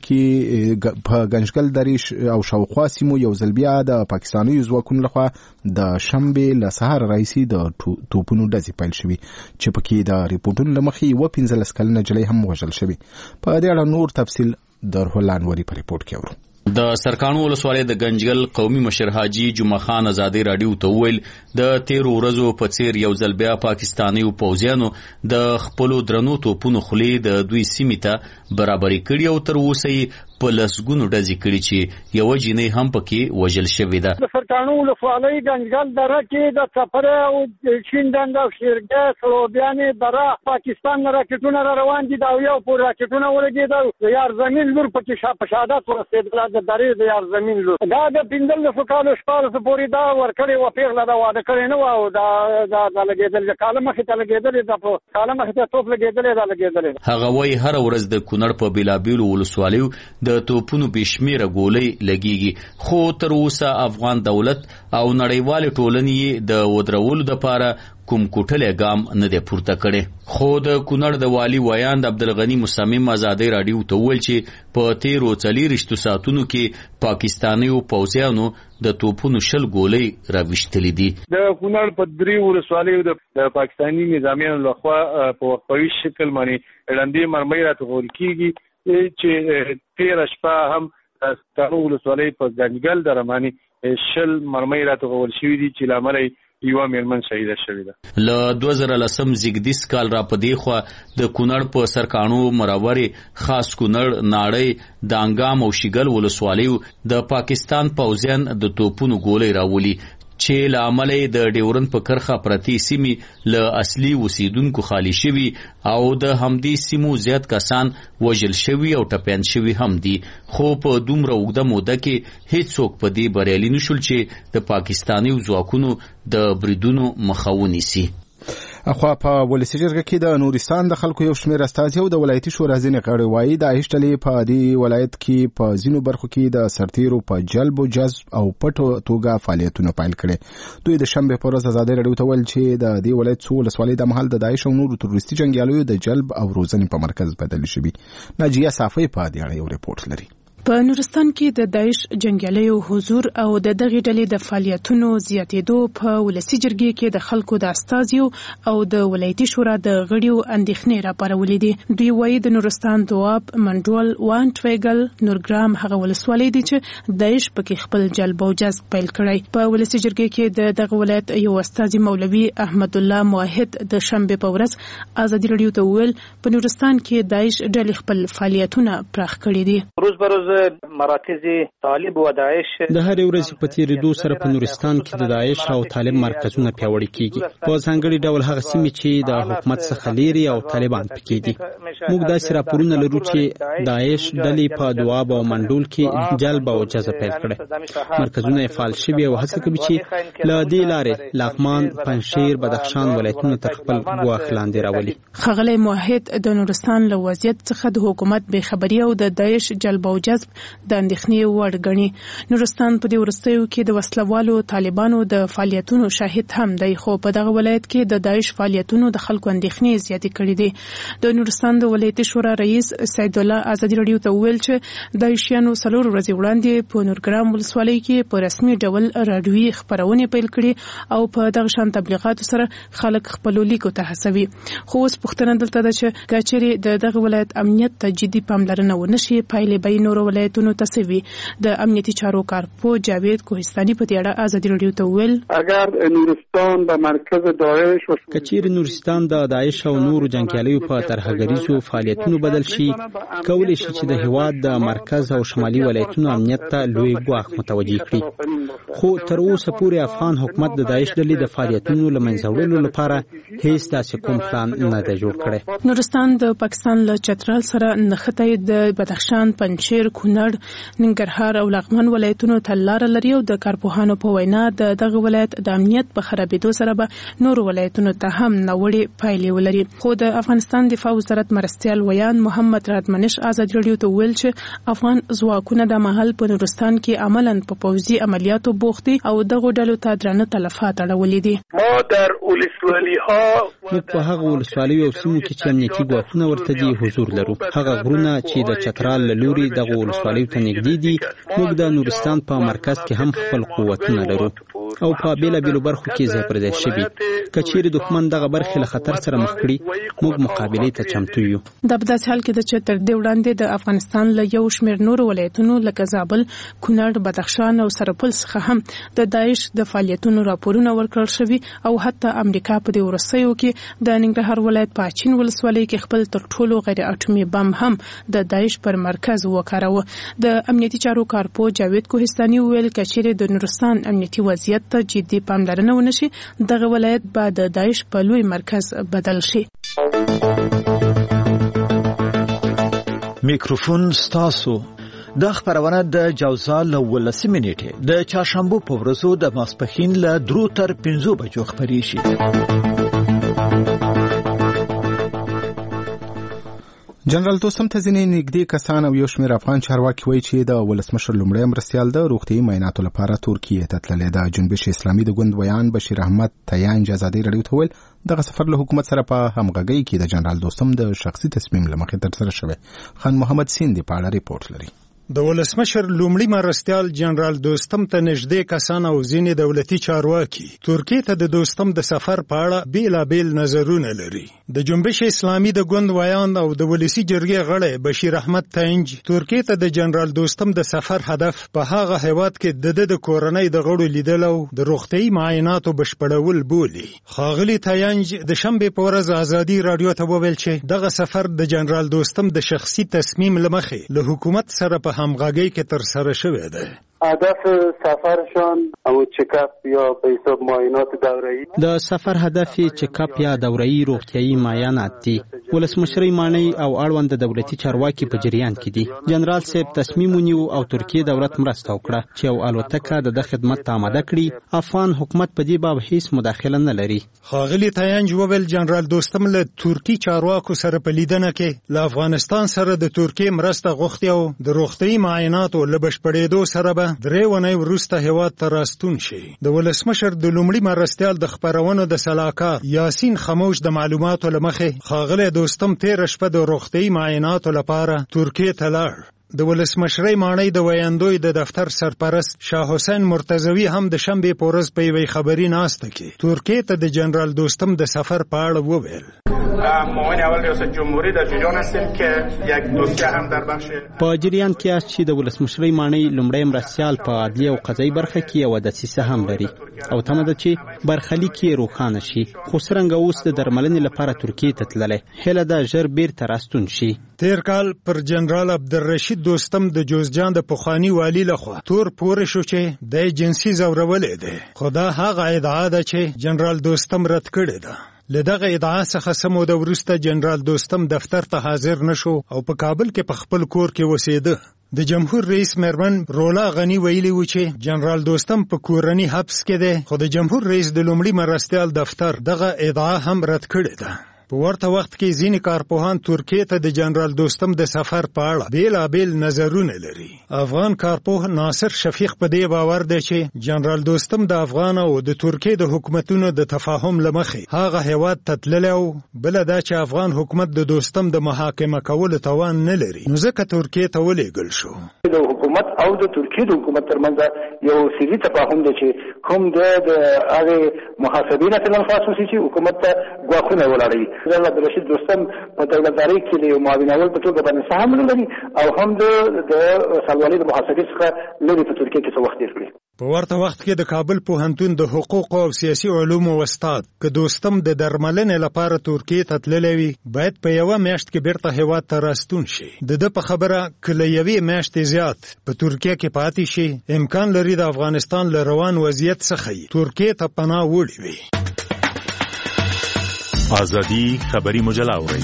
کې په گنجګل درې او شاوخوا سیمو یو ځل بیا د پاکستاني ځواکونو لخوا د شنبې له سهار راهیسې د توپونو ډزې پیل شوي چې پکې د ریپورټونو له مخې یوه پنځلس کلنه نجلۍ هم وژل شوې. په دې اړه نور تفصیل د روحان وری په ریپورت کې اورو. د سرکاڼو ولسوالۍ د گنجګل قومي مشر حاجی جمعه خان ازادي راډیو ته وویل د تیرو ورځو په څیر یو ځل بیا پاکستاني پوځیانو د خپلو درنو توپونو خولې د دوی سیمې ته برابرې کړي او تر اوسه یې په لسګونو ډزې کړي چې یوه جینۍ هم پکې وژل شوې ده. د سرکاڼو ولسوالۍ گنجګل دره کې د څپره او شیندند او شیرګه سلوبیانې دره پاکستان نه راکټونه را روان دي دا یو پور راکټونه ولګېدل د یار زمین لور پکې په شهادت ورسېدله د درې د یار زمین لور دا د پنځلسو کالو شپاړسو پورې دا ورکړې وه پېغله دا واده کړې نه وه او دا دا لګېدلې د کاله مخې ته لګېدلې دا په کاله مخې ته توپ لګېدلې دا لګېدلې. هغه وایي هره ورځ د کونړ په بېلابېلو ولسوالیو د توپونو بشمیره ګولۍ لګیږي خو تر اوسه افغان دولت او نړیوالې ټولنې د ودرولو دپاره کوم کوټلی ګام نه دی پورته کړی. خو د کونړ د والي ویاند عبدالغني مصمم ازادي راډیو ته وویل چې په تیرو څلېرویشتو ساعتونو کې پاکستانیو پوځیانو د توپونو شل ګولۍ راویشتلې دي. د کونړ په درې ولسوالیو د پاکستاني نظامیانو لخوا په وقفوي شکل باندې ړندې مرمۍ راټوکول کېږي چې تیره شپه هم سرکاڼو ولسوالۍ په ګنجګل دره باندې شل مرمۍ راټوکول شوي دي چې له امله یوه مېرمن شهیده شوې ده. له دوه زره لسم زیږدیز کال را په دې خوا د کونړ په سرکاڼو مراورې خاص کونړ ناړۍ د انګام او شیګل ولسوالیو د پاکستان پوځیان د توپونو ګولۍ راولي چې له امله د ډیورن په کرخه پرتی سیمې له اصلي اوسیدونکو خالی شوي او د همدې سیمو زیات کسان وژل شوي او ټپیان شوي هم دي. خو په دومره اوږده موده کې هیڅوک په دې بریالي نشول چې د پاکستاني ځواکونو د بریدونو مخه ونیسي. اخوا په ولسی جرګه کې د نورستان د خلکو یو شمېر استازي او د ولایتي شورا ځینې غړي وایي د داعش ډلې په دې ولایت کې په ځینو برخو کې د سرتیرو په جلب او جذب او پټو توګه فعالیتونه پیل کړي. دوی د شنبې په ورځ ازادي راډیو ته ویل چې د دې ولایت څو ولسوالۍ د مهال د داعش او نورو تروریستي جنګیالیو د جلب او روزنې په مرکز بدل شوي. ناجیه صافی په دې اړه یو ریپورت لري. په نورستان کې د داعش جنګیالیو حضور او د دغې ډلې د فعالیتونو زیاتېدو په ولسي جرګې کې د خلکو د استازیو او د ولایتي شورا د غړیو اندېښنې راپارولې دي. دوی وایي د نورستان دواب منډول وانټ ویګل نورګرام هغه ولسوالۍ دي چې داعش پکې خپل جلب او جذب پیل کړی. په ولسي جرګې کې د دغه ولایت یو استازي مولوي احمد الله موحد د شنبې په ورځ ازادي راډیو ته وویل په نورستان کې داعش ډلې خپل فعالیتونه پراخ کړي دي. روز بروز مراکز طالب و داعش د هر ورځ په تیریدو سره په نورستان کې د داعش او طالب مرکزونه پیاوړي کیږي. په ځانګړي ډول هغه سیمې چې د حکومت څخه لري او طالبان پکې دي. موږ داسې راپورونه لرو چې داعش ډلې په دواب او منډول کې جلب او جذب پیل کړي. مرکزونه فعال شوي او هڅه کوي چې له دې لارې لغمان، پنجشیر، بدخشان ولایتونه تر خپل ګواښ لاندې راولي. ښاغلی موحد د نورستان له وضعیت څخه د حکومت بې خبري او د داعش جلب او جذب جذب د اندېښنې وړ ګڼي. نورستان په دې وروستیو کې د وسلوالو طالبانو د فعالیتونو شاهد هم دی، خو په دغه ولایت کې د داعش فعالیتونو د خلکو اندېښنې زیاتې کړې دي. د نورستان د ولایتي شورا رئیس سید الله ازادي راډیو ته وویل چې داعشیانو څلور ورځې وړاندې په نورګرام ولسوالۍ کې په رسمي ډول راډیوي خپرونې پیل کړي او په دغه شان تبلیغاتو سره خلک خپلو لیکو ته هڅوي. خو اوس پوښتنه دلته ده چې که چیرې د دغه ولایت امنیت ته جدي پاملرنه ونه شي، پایلې به یې نورو ولایتونو ته څه وي؟ د امنیتي چارو کارپو جاوید کوهستاني په دې اړه ازادي راډیو ته وویل اگر نورستان به مرکز داعش که چیرې نورستان د داعش او نورو جنګیالیو په ترهګریزو فعالیتونو بدل شي، کولی شي چې د هیواد د مرکز او شمالي ولایتونو امنیت ته لوی ګواښ متوجه کړي. خو تر اوسه پورې افغان حکومت د داعش ډلې د فعالیتونو له منځه وړلو لپاره هیڅ داسې کوم پلان نه دی جوړ کړی. نورستان د پاکستان له چترال سره نښتې د بدخشان، پنجشیر، کونړ، ننګرهار او لغمان ولایتونو ته لاره لري او د کارپوهانو په وینا د دغه ولایت د امنیت په خرابېدو سره به نورو ولایتونو ته هم ناوړې پایلې ولري. خو د افغانستان دفاع وزارت مرستیال ویان محمد رادمنش ازادي راډیو ته ویل چې افغان ځواکونه د مهال په نورستان کې عملاً په پوځي عملیاتو بوخت دي او دغه ډلو ته درانه تلفات اړولي دي. ما در ولسوالۍ ها موږ په هغه ولسوالیو او سیمو کې چې امنیتي ګواښونه ورته دي حضور لرو. هغه غرونه چې د چترال له لوري دغه ولسوالیو ته نږدې دي، موږ د نورستان په مرکز کې هم خپل قوتونه لرو او په بیلابیلو برخو کې ځای پر ځای شوي. که چیرې دښمن دغه برخې له خطر سره مخ کړي، موږ مقابلې ته چمتو یو. دا په داسې حال کې ده چې تر دې وړاندې د افغانستان له یو شمېر نورو ولایتونو لکه زابل، کونړ، بدخشان او سرپل څخه هم د داعش د فعالیتونو راپورونه ورکړل شوي او حتی امریکا په دې وروستیو کې د ننګرهار ولایت په اچین ولسوالۍ کې خپل تر ټولو غیر اټومي بم هم د داعش پر مرکز وکاراوه. د امنیتي چارو کارپو جاوید کوهستاني وویل که چیرې د نورستان امنیتي وضعیت ته جدي پاملرنه ونه شي، دغه ولایت به د داعش په لوی مرکز بدل شي. میکروفون ستاسو د خبرونه د جوزا له ولسمې نیټه د چهارشنبه په ورځو د ماسپښین له درو تر پنځو بجو خبري شي. جنرال دوستم ته ځینې نږدې کسان او یو شمېر افغان چارواکي وایي چې د ولسمشر لومړی مرستیال د روغتیايي معایناتو لپاره ترکیې ته تللی. د جنبش اسلامي د ګوند ویان بشیر احمد تیانج ازادي راډیو ته وویل دغه سفر له حکومت سره په همغږۍ کې د جنرال دوستم د شخصي تصمیم له مخې ترسره شوی. خان محمد سیندي په اړه ریپورت لري. د ولسمشر لومړي مرستیال جنرال دوستم ته نږدې کسان او ځینې دولتي چارواکي ترکیې ته د دوستم د سفر په اړه بیلابیل نظرونه لري. د جنبش اسلامي د ګوند ویان او د ولسی جرګې غړی بشیر احمد تینج ترکیې ته د جنرال دوستم د سفر هدف په هغه هیواد کې د د کورنۍ د غړو لیدل او د روغتیايي معایناتو بشپړول بولي. خاغلی تینج د شنبه په ورځ ازادي راډیو ته وویل چې دغه سفر د جنرال دوستم د شخصي تصمیم له مخې له حکومت سره په همغږۍ کې تر سره شوی دی. هدف سفرشان او چکاپ یا به حساب معاینات دوره‌ای د سفر هدف چکاپ یا دوره‌ای روغتیايي معاینات دي. ولسمشرۍ مانی او اړوند دولتي چارواکي په جریان کې دي. جنرال صاحب تصمیم ونیو او ترکیه دولت مرسته وکړه چې او الوتکه د خدمت ته آماده کړي. افغان حکومت په دې باب هیڅ مداخله نه لري. خاغلی تینج وویل جنرال دوستم له ترکی چارواکو سره په لیدنه کې له افغانستان سره د ترکیه مرسته غوښتي او د روغتیايي معایناتو له بشپړېدو سره به درې ونې وروسته هیواد ته راستون شي. د ولسمشر د لومړي مرستیال د خبرونو د سلاکار یاسین خموش د معلوماتو له مخې خاغلی دوستم تیر شپه د روغتیايي معایناتو لپاره ترکیه ته لاړ. د ولسمشرۍ ماڼۍ د ویاندوی د دفتر سرپرست شاه حسین مرتضوی هم د شنبه په ورځ په یوې خبري ناسته کې ترکیه ته د جنرال دوستم د سفر په اړه وویل. معاون اول ریاست جمهوری در جریان هستیم که یک دوسیه هم در بخش په جریان کې است چې د ولسمشرۍ ماڼۍ لومړی مرستیال په عدلیه او قضایي برخه کې یوه دسیسه هم لري او تمه ده چې برخلیک یې روښانه شي. خو څرنګه اوس د درملنې لپاره ترکیې ته تللی، هیله ده ژر بیرته راستون شي. تیر کال پر جنرال عبدالرشید دوستم د جوزجان د پخواني والي لخوا تور پورې شو چې د جنسي ځورولې ده. خو دا هغه ادعا ده چې جنرال دوستم رد کړې ده. له دغه ادعا څخه څه موده وروسته جنرال دوستم دفتر ته حاضر نشو او په کابل کې په خپل کور کې اوسېده. د جمهور رئیس میرمن رولا غنی ویلي و چې جنرال دوستم په کورني حبس کې دی، خو د جمهور رئیس د لومړي مرستیال دفتر دغه ادعا هم رد کړې ده. په ورته وخت کې ځینې کارپوهان ترکیې ته د جنرال دوستم د سفر په اړه بیلابیل نظرونه لري. افغان کارپوه ناصر شفیق په دې باور دی چې جنرال دوستم د افغان او د ترکیې د حکومتونو د تفاهم لمخې هغه هیواد ته تللی او بله دا چې افغان حکومت د دوستم د محاکمه کولو توان نه لري، نو ځکه ترکیې ته ولېږل شو. د حکومت او د ترکیې د حکومت ترمنځ یو سیاسي تفاهم دی چې کوم د هغې محاسبین مثلا خاصوسي چې حکومت ته ګواښونه ولاړوي. جنرال عبدالرشید دوستم په دولتدارۍ کې د معاونول په توګه باندې څه هم نه لري او هم د سالوالۍ د محاسبې څخه لري په ترکیې کې څه وخت تېر کړي. په ورته وخت کې د کابل پوهنتون د حقوق او سیاسي علومو استاد که دوستم د درملنې لپاره ترکیې ته تللی وي باید په یوه میاشت کې بیرته هیواد ته راستون شي. د ده په خبره که له یوې میاشتې زیات په ترکیه کې پاتې شي امکان لري د افغانستان له روان وضعیت څخه ترکیې ته پناه وړي وي. ازادي خبري مجله اورئ.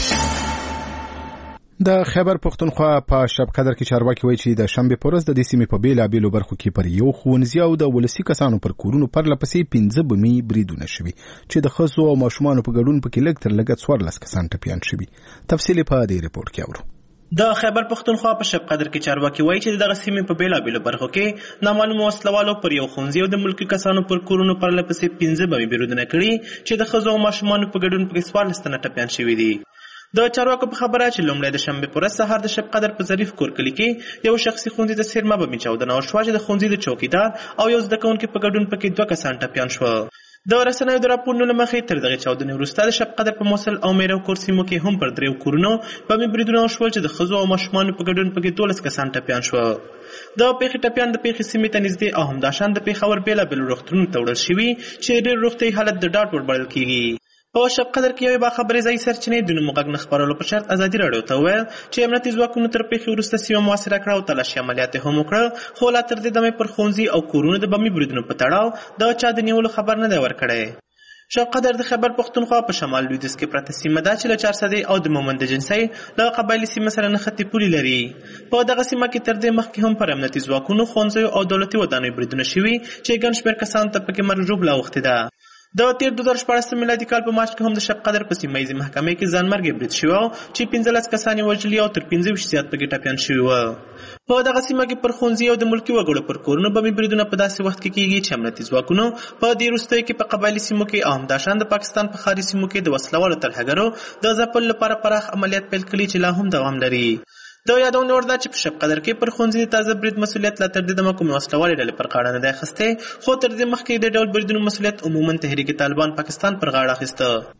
د خیبر پختونخوا په شب قدر کې چارواکي وایي چې د شنبې په ورځ د دې سیمې په بیلابیلو برخو کې پر یو ښوونځي او د ولسي کسانو پر کورونو پرله پسې پنځه بمي بریدونه شوي چې د ښځو او ماشومانو په ګډون پکې لږ تر لږه څوارلس کسان ټپیان شوي. تفصیل په دې ریپورت کې اورو. د خیبر پختونخوا په شب قدر کې چارواکي وایي چې دغه سیمې په بیلابیلو برخو کې نامعلومو وسلوالو پر یو ښوونځي او د ملکي کسانو پر کورونو پرله پسې پنځه بمي بریدونه کړي چې د ښځو او ماشومانو په ګډون پکې څوارلس تنه ټپیان شوي دي. د چارواکو په خبره چې لومړی د شنبې په ورځ سهار د شب قدر په ظریف کور کلي کې یو شخصي ښوونځي ته څیرمه بمي چاودنه وشوه چې د ښوونځي د چوکیدار او یو زده کوونکي په ګډون پکې دوه کسان ټپیان شول. د رسنیو د راپورونو له مخې تر دغې چاودنې وروسته د شب قدر په موصل او میرو کور سیمو کې هم پر دریو کورونو بمي بریدونه وشول چې د ښځو او ماشومانو په ګډون پکې دولس کسان ټپیان شول. د پیښې ټپیان د پیښې سیمې ته نږدې او همداشان د پېښور بېلابېلو روغتونونو ته وړل شوي چې ډېر روغتیايي حالت د ډاډ وړ بلل کېږي. په شب قدر کې یوې باخبرې ځایي سرچینې د نومو غږ نه خپرولو په شرط ازادي راډیو ته وویل چې امنیتي ځواکونو تر پیښې وروسته سیمه محاصره کړه او تلاشي عملیات هم وکړه، خو لا تر دې دمې پر ښوونځي او کورونو د بمي بریدونو په تړاو د چا د نیولو خبر نه دی ورکړی. شب قدر د خیبر پختونخوا په شمال لویدیځ کې پرته سیمه ده چې له چارسدې او د مومند جنسۍ له قبایلي سیمه سره نښتې پولې لري. په دغه سیمه کې تر دې مخکې هم پر امنیتي ځواکونو ښوونځیو او دولتي ودانیو بریدونه شوي چې ګڼ شمېر کسانو ته پکې مرګ ژوبله اوښتې ده. د تیر دوه زره شپاړسم میلادي کال په مارچ کې هم د شب قدر په سیمه ییزې محکمې کې ځانمرګي برید شوی و چې پنځلس کسان یې وژلي او تر پنځه ویشت زیات پکې ټپیان شوي وو. په دغه سیمه کې پر ښوونځي او د ملکي وګړو پر کورونو بمي بریدونه په داسې وخت کې کېږي چې امنیتي ځواکونو په دې وروستیو کې په قبایلي سیمو کې او همداشان د پاکستان په ښاري سیمو کې د وسلوالو ترهګرو د ځپلو لپاره پراخ عملیات پیل کړي چې لا هم دوام لري. د یادونه وړ ده چې په شب قدر کې پر ښوونځي د تازه برید مسؤلیت لا تر دې دمه کومې وسلوالې ډلې پر غاړه نه دی اخیستی، خو تر دې مخکې د ډول بریدونو مسؤلیت عموما تحریک طالبان پاکستان پر غاړه اخیسته.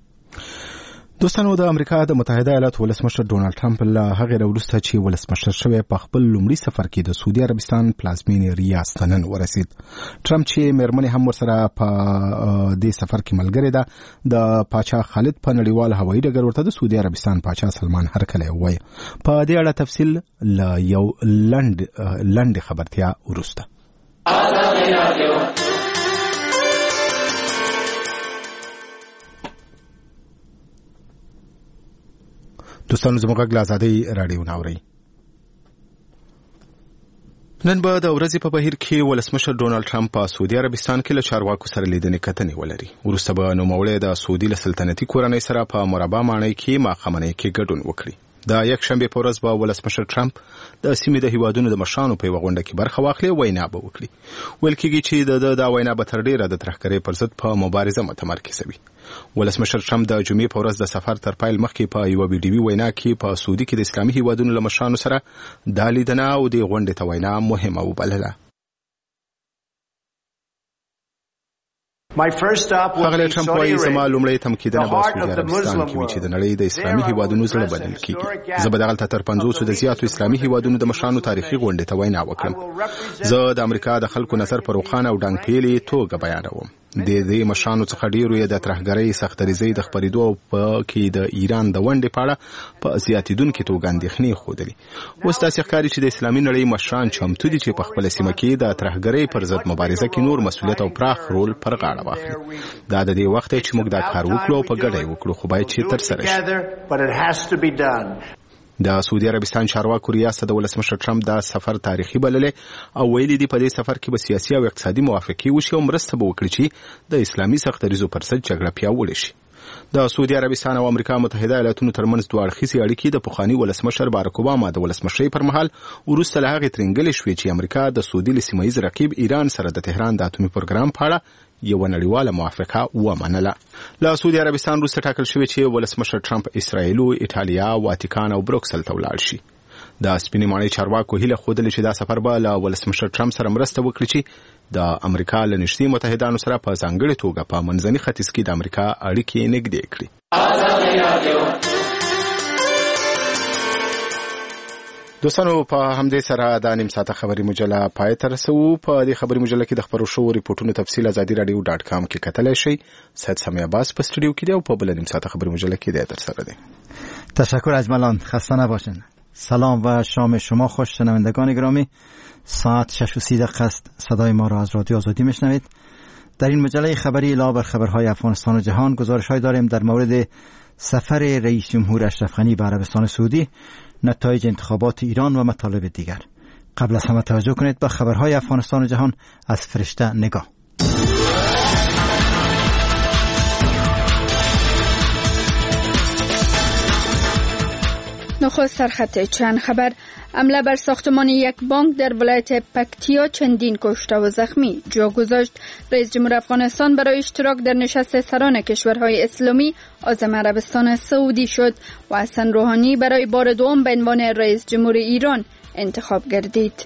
دوستانو، د امریکا د متحده ایالاتو ولسمشر ډونالد ټرمپ له هغې راوروسته چې ولسمشر شوی په خپل لومړي سفر کې د سعودي عربستان پلازمینې ریاض ته نن ورسید. ټرمپ چې مېرمنې هم ورسره په دې سفر کې ملګرې ده، د پاچا خالد په نړیوال هوایي ډګر ورته د سعودي عربستان پاچا سلمان هرکلی ووایه. په دې اړه تفصیل له یو لنډ لنډې خبرتیا وروسته. دوستانو، زموږ غږ له ازادۍ راډیو نه اورئ. نن به د ورځې په بهیر کې ولسمشر ډونالد ټرمپ په سعودي عربستان کې له چارواکو سره لیدنې کتنې ولري. وروسته به نوموړی د سعودي له سلطنتي کورنۍ سره په مربع ماڼۍ کې ماښامنۍ کې ګډون وکړي. د یک شنبې په ورځ به ولسمشر ټرمپ د سیمې د هیوادونو د مشرانو په یوه غونډه کې برخه واخلي، وینا به وکړي. ویل کېږي چې د دا وینا به تر ډېره د ترهګرۍ پر ضد په مبارزه متمرکزه وي. ولسمشر ټرمپ د جمعې په ورځ د سفر تر پیل مخکې په یوه ویډیوي وینا کې په سعودي کې د اسلامي هیوادونو له مشرانو سره دا لیدنه او د غونډې ته وینا مهمه وبلله. ښاغلی ټرمپ وایي زما لومړی تمکیدنه به سعودي عربستان کې وي چې د نړۍ د اسلامي هیوادونو زړه بلل کېږي. زه به دغلته تر پنځوسو د زیاتو اسلامي هیوادونو د مشرانو تاریخي غونډې ته وینا وکړم. زه د امریکا د خلکو نظر په روښانه او ډنګ پیلې توګه بیانوم. د دې مشرانو څخه ډېرو یې د ترهګرۍ سختدریزۍ د خپرېدو او په کې د ایران د ونډې په اړه په زیاتېدونکې توګه اندېښنې ښودلې. اوس داسې ښکاري چې د اسلامي نړۍ مشران چمتو دي چې په خپله سیمه کې د ترهګرۍ پر ضد مبارزه کې نور مسؤلیت او پراخ رول پر غاړه واخلي. دا د دې وخت دی چې موږ دا کار وکړو او په ګډه یې وکړو، خو باید چې ترسره شي. د سعودي عربستان چارواکو ریاست د ولسمشر ټرمپ دا سفر تاریخي بللی او ویلي دي په دې سفر کې به سیاسي او اقتصادي موافقې وشي او مرسته به وکړي چې د اسلامي سختدریزو پر ضد جګړه پیاوړې شي. د سعودي عربستان او امریکا متحده ایالاتونو ترمنځ دوه اړخیزې اړیکې د پخواني ولسمشر باراک اوباما د ولسمشرۍ پر مهال وروسته له هغې ترینګلې شوې چې امریکا د سعودي له سیمه ییز رقیب ایران سره د تهران د اتومي پروګرام په اړه یوه نړیواله موافقه ومنله. له سعودي عربستان وروسته ټاکل شوې چې ولسمشر ټرمپ اسرائیل، ایټالیا، واتیکان او بروکسل ته ولاړ شي. د سپینې ماڼۍ چارواکو هیله ښودلې چې دا سفر به له ولسمشر ټرمپ سره مرسته وکړي چې د امریکا له نږدې متحدانو سره په ځانګړې توګه په منځني ختیځ کې د امریکا اړیکې نږدې کړي. دوستانو په همدې سره د نیم ساعته خبري مجله پای ته رسوو. په دې خبري مجله کې د خبرو شوو ریپورتونو تفصیل ازادي رادیو ډاټ کام کې کتلی شئ. سید سمیع عباس په استودیو کې دی او په بل نیم ساعته خبري مجله کې دی در سره دی. تشکر اجملان، خسته نباشین. سلام و شام شما خوش شنوندگان گرامی. ساعت شش و سی دقیقه است. صدای ما را از رادیو آزادی میشنوید. در این مجله خبری علاوه بر خبرهای افغانستان و جهان گزارش‌های داریم در مورد سفر رئیس جمهور اشرف غنی به عربستان سعودی، نتایج انتخابات ایران و مطالب دیگر. قبل از همه توجه کنید به خبرهای افغانستان و جهان از فرشته نگاه. نخست سرخط چند خبر. حمله بر ساختمان یک بانک در ولایت پکتیا چندین کشته و زخمی جا گذاشت. رئیس جمهور افغانستان برای اشتراک در نشست سران کشورهای اسلامی عازم عربستان سعودی شد و حسن روحانی برای بار دوم به عنوان رئیس جمهور ایران انتخاب گردید.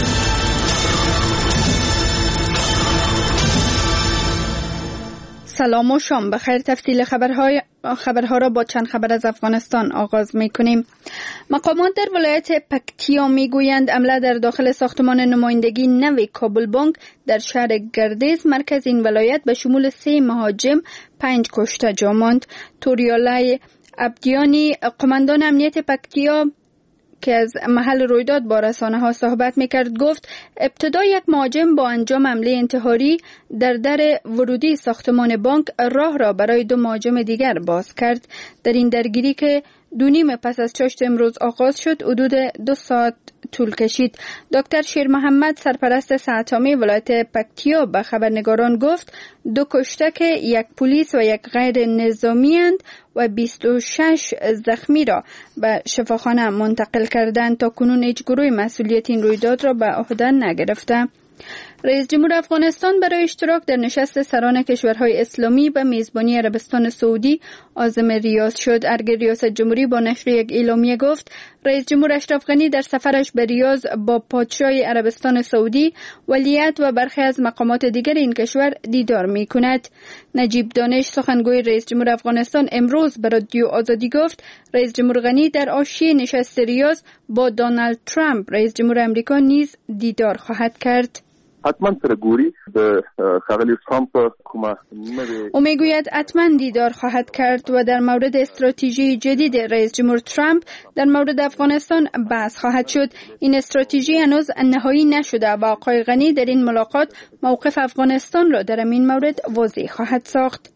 سلام و شام بخیر. تفصیل خبرهای خبرها را با چند خبر از افغانستان آغاز می‌کنیم. مقامات در ولایت پکتیا می‌گویند حمله در داخل ساختمان نمایندگی نوی کابل بانک در شهر گردیز مرکز این ولایت به شمول سه مهاجم پنج کشته جا ماند. توریالای عبدیانی قماندان امنیت پکتیا که از محل رویداد با رسانه‌ها صحبت می‌کرد گفت ابتدا یک مهاجم با انجام حمله انتحاری در در ورودی ساختمان بانک راه را برای دو مهاجم دیگر باز کرد. در این درگیری که دو نیم پس از چاشت امروز آغاز شد حدود دو ساعت طول کشید. دکتر شیر محمد سرپرست ساعتامی ولایت پکتیا به خبرنگاران گفت دو کشته که یک پلیس و یک غیر نظامی اند و بیست و شش زخمی را به شفاخانه منتقل کردند. تا کنون هیچ گروه مسئولیت این رویداد را به عهده نگرفته. رئیس جمهور افغانستان برای اشتراک در نشست سران کشورهای اسلامی به میزبانی عربستان سعودی عازم ریاض شد. ارگ ریاست جمهوری با نشر یک اعلامیه گفت رئیس جمهور اشرف غنی در سفرش به ریاض با پادشاه عربستان سعودی، ولیعهد و برخی از مقامات دیگر این کشور دیدار می کند. نجیب دانش سخنگوی رئیس جمهور افغانستان امروز به رادیو آزادی گفت رئیس جمهور غنی در حاشیه نشست ریاض با دونالد ترامپ رئیس جمهور آمریکا نیز دیدار خواهد کرد. حتما سره ګوري د ښاغلي ترامپ کومه او میگوید حتما دیدار خواهد کرد و در مورد استراتژی جدید رئیس جمهور ترامپ در مورد افغانستان بحث خواهد شد. این استراتژی هنوز نهایی نشده و آقای غنی در این ملاقات موقف افغانستان را در این مورد واضح خواهد ساخت.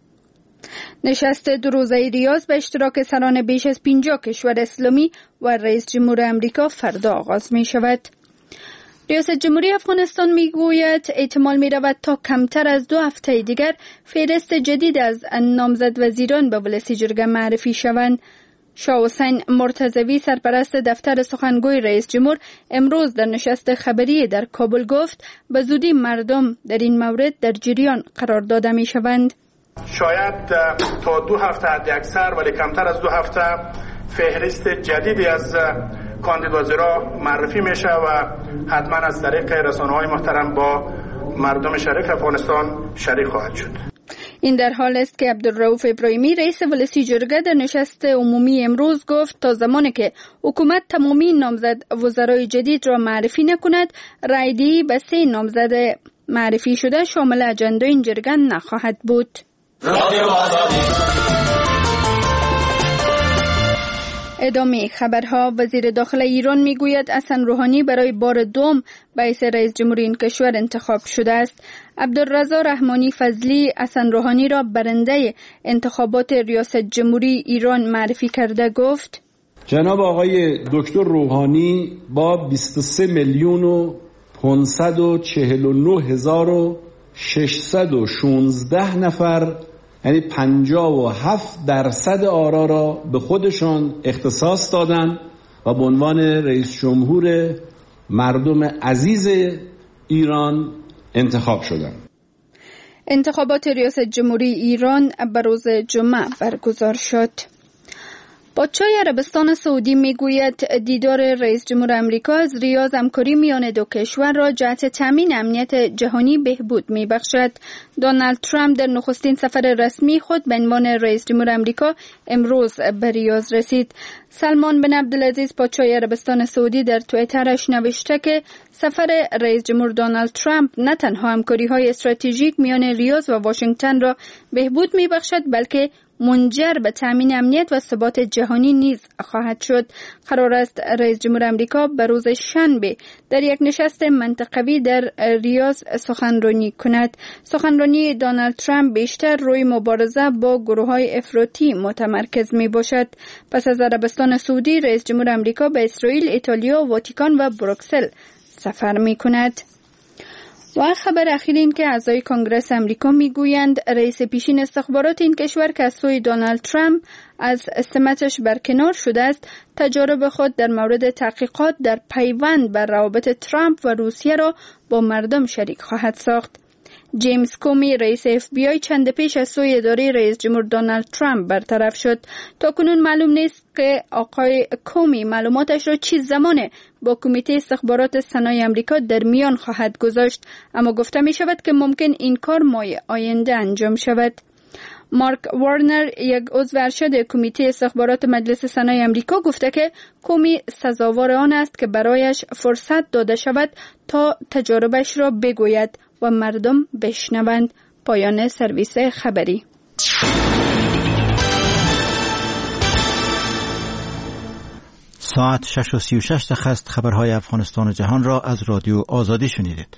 نشست دو روزه ریاض به اشتراک سران بیش از پنجاه کشور اسلامی و رئیس جمهور آمریکا فردا آغاز می شود. ریاست جمهوری افغانستان میگوید احتمال می رود تا کمتر از دو هفته دیگر فهرست جدید از نامزد وزیران به ولسی جرگه معرفی شوند. شاه حسین مرتضوی سرپرست دفتر سخنگوی رئیس جمهور امروز در نشست خبری در کابل گفت به زودی مردم در این مورد در جریان قرار داده می شوند. شاید تا دو هفته حد اکثر ولی کمتر از دو هفته فهرست جدیدی از کاندید وزیرا معرفی میشه و حتما از طریق رسانه‌های محترم با مردم شریک افغانستان شریک خواهد شد. این در حال است که عبدالرؤوف ابراهیمی رئیس ولسی جرگه در نشست عمومی امروز گفت تا زمانی که حکومت تمامی نامزد وزرای جدید را معرفی نکند رایدهی به سه نامزد معرفی شده شامل اجنده این جرگه نخواهد بود. ادامه خبرها. وزیر داخل ایران میگوید حسن روحانی برای بار دوم رئیس رئیس جمهوری این کشور انتخاب شده است. عبدالرضا رحمانی فضلی حسن روحانی را برنده انتخابات ریاست جمهوری ایران معرفی کرده گفت جناب آقای دکتر روحانی با بیست و سه میلیون و پانصد و چهل و نه هزار و ششصد و شانزده نفر یعنی پنجاه و هفت درصد آرا را به خودشان اختصاص دادند و به عنوان رئیس جمهور مردم عزیز ایران انتخاب شدند. انتخابات ریاست جمهوری ایران به روز جمعه برگزار شد. پادشاه عربستان سعودی میگوید دیدار رئیس جمهور آمریکا از ریاض همکاری میان دو کشور را جهت تامین امنیت جهانی بهبود میبخشد. دونالد ترامپ در نخستین سفر رسمی خود به عنوان رئیس جمهور آمریکا امروز به ریاض رسید. سلمان بن عبدالعزیز پادشاه عربستان سعودی در توییترش نوشته که سفر رئیس جمهور دونالد ترامپ نه تنها همکاری‌های استراتژیک میان ریاض و واشنگتن را بهبود میبخشد بلکه منجر به تامین امنیت و ثبات جهانی نیز خواهد شد. قرار است رئیس جمهور آمریکا به روز شنبه در یک نشست منطقوی در ریاض سخنرانی کند. سخنرانی دونالد ترامپ بیشتر روی مبارزه با گروه‌های افراطی متمرکز می باشد. پس از عربستان سعودی رئیس جمهور آمریکا به اسرائیل، ایتالیا، واتیکان و بروکسل سفر می کند. و خبر اخیر این که اعضای کنگره آمریکا میگویند رئیس پیشین استخبارات این کشور که از سوی دونالد ترامپ از سمتش برکنار شده است، تجارب خود در مورد تحقیقات در پیوند بر روابط ترامپ و روسیه را با مردم شریک خواهد ساخت. جیمز کومی رئیس اف بی آی چند پیش از سوی اداره رئیس جمهور دونالد ترامپ برطرف شد. تا کنون معلوم نیست که آقای کومی معلوماتش را چه زمان با کمیته استخبارات سنای آمریکا در میان خواهد گذاشت، اما گفته می شود که ممکن این کار ماه آینده انجام شود. مارک وارنر یک عضو ارشد کمیته استخبارات مجلس سنای آمریکا گفته که کومی سزاوار آن است که برایش فرصت داده شود تا تجاربش را بگوید و مردم بشنوند. پایان سرویس خبری. ساعت شش و سی و شش دقیقه است. خبرهای افغانستان و جهان را از رادیو آزادی شنیدید.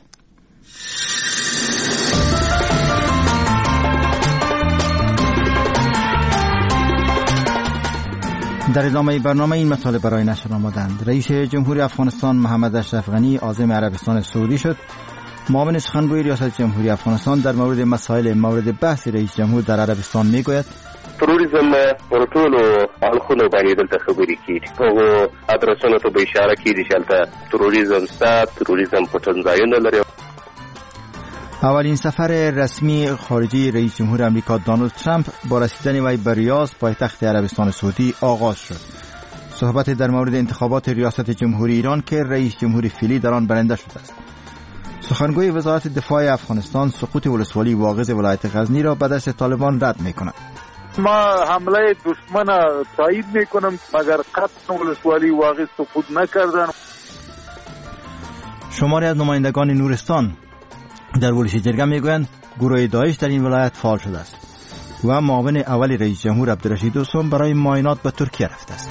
در ادامه برنامه این مطالب برای نشر آمدند. رئیس جمهوری افغانستان محمد اشرف غنی عازم عربستان سعودی شد. معاون سخنگوی ریاست جمهوری افغانستان در مورد مسائل مورد بحث رئیس جمهور در عربستان میگوید تروریزم پر ټولو اړخونو باندې دلته خبرې کیږي. هغه ادرسونو ته به اشاره کیږي چې دلته تروریزم ستا تروریزم پټنځایونه لري. اولین سفر رسمی خارجی رئیس جمهور آمریکا دونالد ترامپ با رسیدن وی به ریاض پایتخت عربستان سعودی آغاز شد. صحبت در مورد انتخابات ریاست جمهوری ایران که رئیس جمهور فعلی در آن برنده شده است. سخنگوی وزارت دفاع افغانستان سقوط ولسوالی واغظ ولایت غزنی را به دست طالبان رد می‌کند. ما حمله دشمن تایید میکنم مگر قطع ولسوالی واغظ سقوط نکردن. شماری از نمایندگان نورستان در ورزش جرگه میگویند گروه داعش در این ولایت فعال شده است و معاون اول رئیس جمهور عبدالرشید دوستم برای معاینات به ترکیه رفته است.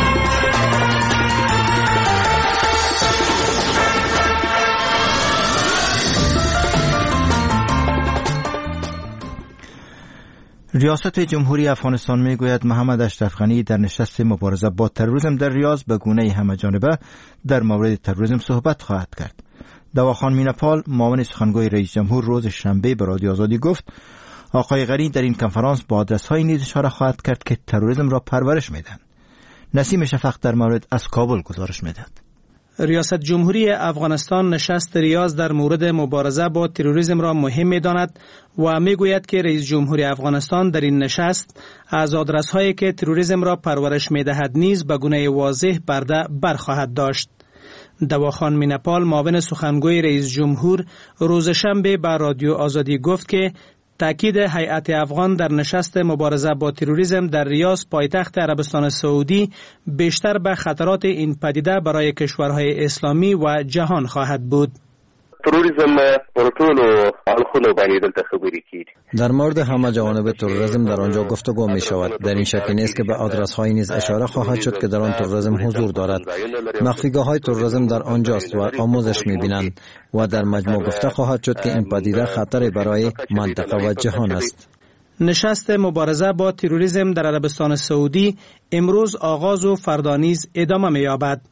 ریاست جمهوری افغانستان میگوید محمد اشرف غنی در نشست مبارزه با تروریسم در ریاض به گونه همه‌جانبه در مورد تروریسم صحبت خواهد کرد. دواخان مینپال معاون سخنگوی رئیس جمهور روز شنبه به رادیو آزادی گفت آقای غنی در این کنفرانس با آدرس‌های نیز اشاره خواهد کرد که تروریسم را پرورش میدهند. نسیم شفق در مورد از کابل گزارش میدهد. ریاست جمهوری افغانستان نشست ریاض در مورد مبارزه با تروریسم را مهم می‌داند و میگوید که رئیس جمهوری افغانستان در این نشست از آدرس‌هایی که تروریسم را پرورش می‌دهد نیز به گونه واضح برده برخواهد داشت. دواخان مینپال معاون سخنگوی رئیس جمهور روز شنبه به رادیو آزادی گفت که تأکید هیئت افغان در نشست مبارزه با تروریسم در ریاض پایتخت عربستان سعودی بیشتر به خطرات این پدیده برای کشورهای اسلامی و جهان خواهد بود. تروریزم پر ټولو اړخونو باندې دلته خبرې کیږي. در مورد همه جوانب تروریسم در آنجا گفتگو می شود. در این شک نیست که به آدرس های نیز اشاره خواهد شد که در آن تروریسم حضور دارد. مخفیگاه های تروریسم در آنجاست و آموزش می بینند و در مجموع گفته خواهد شد که این پدیده خطر برای منطقه و جهان است. نشست مبارزه با تروریسم در عربستان سعودی امروز آغاز و فردا نیز ادامه می یابد.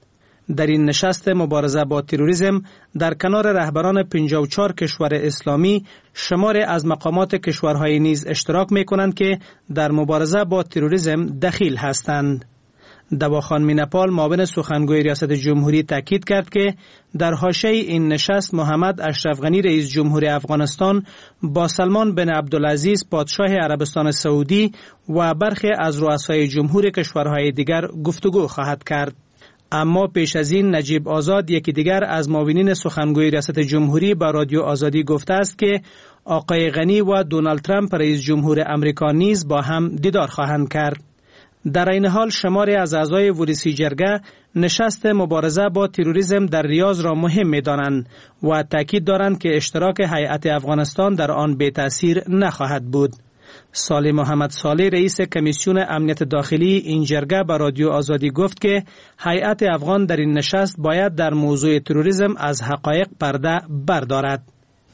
در این نشست مبارزه با تروریسم در کنار رهبران پنجاه و چهار کشور اسلامی شماری از مقامات کشورهای نیز اشتراک می کنند که در مبارزه با تروریسم دخیل هستند. دواخان مینپال معاون سخنگوی ریاست جمهوری تاکید کرد که در حاشیه این نشست محمد اشرف غنی رئیس جمهور افغانستان با سلمان بن عبدالعزیز پادشاه عربستان سعودی و برخی از رؤسای جمهور کشورهای دیگر گفتگو خواهد کرد. اما پیش از این نجیب آزاد یکی دیگر از معاونین سخنگوی ریاست جمهوری با رادیو آزادی گفته است که آقای غنی و دونالد ترامپ رئیس جمهور امریکا نیز با هم دیدار خواهند کرد. در این حال شماری از اعضای ورودی جرگه نشست مبارزه با تروریسم در ریاض را مهم می دانند و تاکید دارند که اشتراک هیئت افغانستان در آن بی تأثیر نخواهد بود. صالح محمد صالح رئیس کمیسیون امنیت داخلی این جرگه به رادیو آزادی گفت که هیئت افغان در این نشست باید در موضوع تروریسم از حقایق پرده بردارد.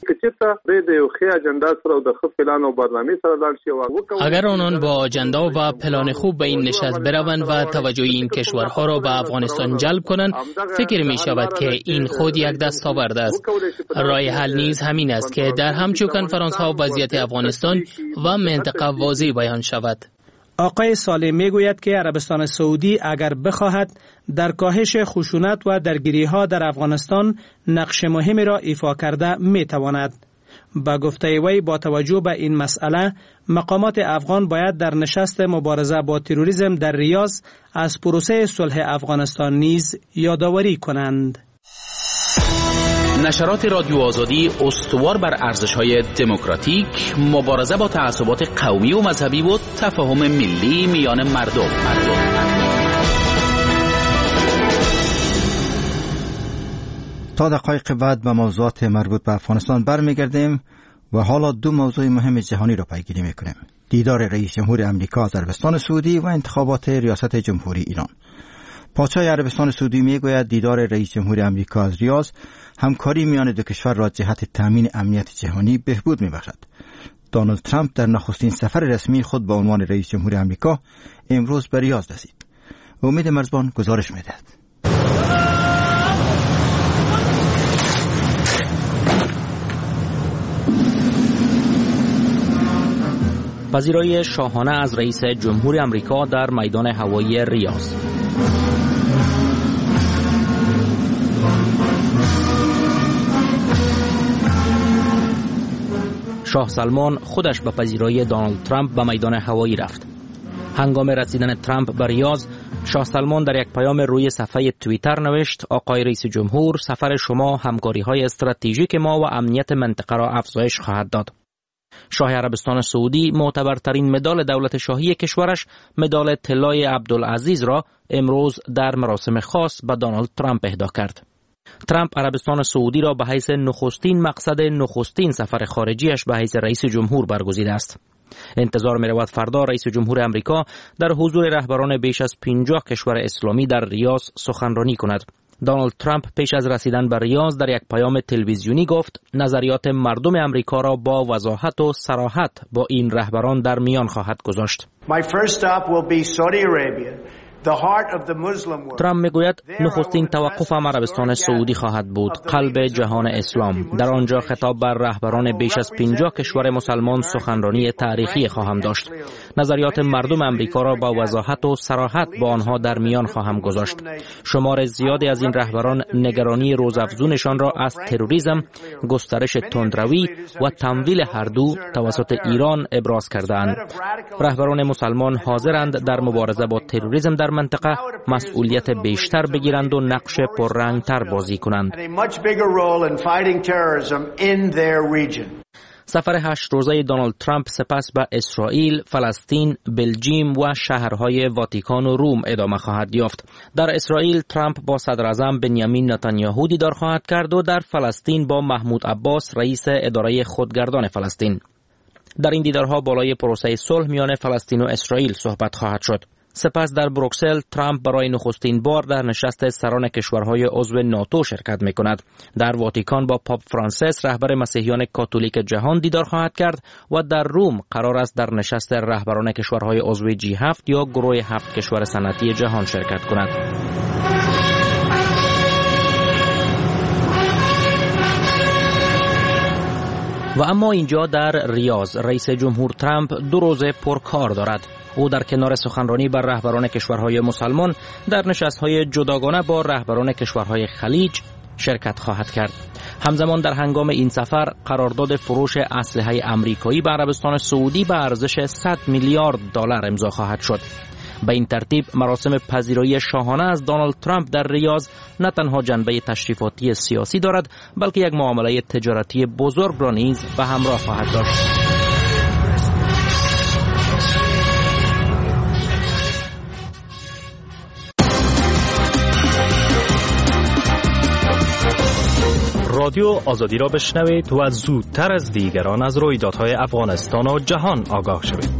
اگر آنان با اجندا و پلان خوب به این نشست بروند و توجه این کشورها را به افغانستان جلب کنند، فکر می شود که این خود یک دستاورد است. راه حل نیز همین است که در همچو کنفرانس ها وضعیت افغانستان و منطقه واضح بیان شود. آقای صالح می گوید که عربستان سعودی اگر بخواهد در کاهش خشونت و درگیری ها در افغانستان نقش مهمی را ایفا کرده می تواند. با گفته وی با توجه به این مسئله مقامات افغان باید در نشست مبارزه با تروریسم در ریاض از پروسه صلح افغانستان نیز یادآوری کنند. نشرات رادیو آزادی استوار بر ارزش‌های دموکراتیک، مبارزه با تعصبات قومی و مذهبی و تفاهم ملی میان مردم. تا دقایق بعد به موضوعات مربوط به افغانستان برمیگردیم و حالا دو موضوع مهم جهانی را پیگیری میکنیم: دیدار رئیس جمهور امریکا از عربستان سعودی و انتخابات ریاست جمهوری ایران. پادشاه عربستان سعودی میگوید دیدار رئیس جمهور امریکا از ریاض همکاری میان دو کشور را جهت تامین امنیت جهانی بهبود میبخشد. دونالد ترامپ در نخستین سفر رسمی خود به عنوان رئیس جمهور امریکا امروز به ریاض رسید. امید مرزبان گزارش میدهد. پذیرایی شاهانه از رئیس جمهور امریکا در میدان هوایی ریاض. شاه سلمان خودش به پذیرایی دونالد ترامپ به میدان هوایی رفت. هنگام رسیدن ترامپ به ریاض، شاه سلمان در یک پیام روی صفحه توییتر نوشت: آقای رئیس جمهور، سفر شما همکاری‌های استراتژیک ما و امنیت منطقه را افزایش خواهد داد. شاه عربستان سعودی معتبرترین مدال دولت شاهی کشورش، مدال طلای عبدالعزیز را امروز در مراسم خاص به دونالد ترامپ اهدا کرد. ترامپ عربستان سعودی را به حیث نخستین مقصد نخستین سفر خارجیش به حیث رئیس جمهور برگزیده است. انتظار می رود فردا رئیس جمهور امریکا در حضور رهبران بیش از پنجاه کشور اسلامی در ریاض سخنرانی کند. دونالد ترامپ پیش از رسیدن به ریاض در یک پیام تلویزیونی گفت نظریات مردم امریکا را با وضاحت و صراحت با این رهبران در میان خواهد گذاشت. My first stop will be Saudi Arabia. ترامپ میگوید نخستین توقفم عربستان سعودی خواهد بود، قلب جهان اسلام. در آنجا خطاب بر رهبران بیش از پنجاه کشور مسلمان سخنرانی تاریخی خواهم داشت. نظریات مردم امریکا را با وضاحت و صراحت با آنها در میان خواهم گذاشت. شمار زیادی از این رهبران نگرانی روزافزونشان را از تروریسم، گسترش تندروی و تمویل هر دو توسط ایران ابراز کردند. رهبران مسلمان حاضرند در مبارزه با تروریسم در منطقه مسئولیت بیشتر بگیرند و نقش پررنگتر بازی کنند. سفر هشت روزه دونالد ترامپ سپس به اسرائیل، فلسطین، بلژیم و شهرهای واتیکان و روم ادامه خواهد یافت. در اسرائیل ترامپ با صدر اعظم بنیامین نتانیاهو دیدار خواهد کرد و در فلسطین با محمود عباس رئیس اداره خودگردان فلسطین. در این دیدارها بالای پروسه صلح میان فلسطین و اسرائیل صحبت خواهد شد. سپس در بروکسل ترامپ برای نخستین بار در نشست سران کشورهای عضو ناتو شرکت می کند. در واتیکان با پاپ فرانسیس رهبر مسیحیان کاتولیک جهان دیدار خواهد کرد و در روم قرار است در نشست رهبران کشورهای عضو جی هفت یا گروه هفت کشور صنعتی جهان شرکت کند. و اما اینجا در ریاض رئیس جمهور ترامپ دو روز پرکار دارد. او در کنار سخنرانی بر رهبران کشورهای مسلمان در نشست‌های جداگانه با رهبران کشورهای خلیج شرکت خواهد کرد. همزمان در هنگام این سفر قرارداد فروش اسلحه آمریکایی به عربستان سعودی به ارزش صد میلیارد دلار امضا خواهد شد. به این ترتیب مراسم پذیرایی شاهانه از دونالد ترامپ در ریاض نه تنها جنبه تشریفاتی سیاسی دارد، بلکه یک معامله تجارتی بزرگ را نیز به همراه خواهد داشت. رادیو آزادی را بشنوید و زودتر از دیگران از رویدادهای افغانستان و جهان آگاه شوید.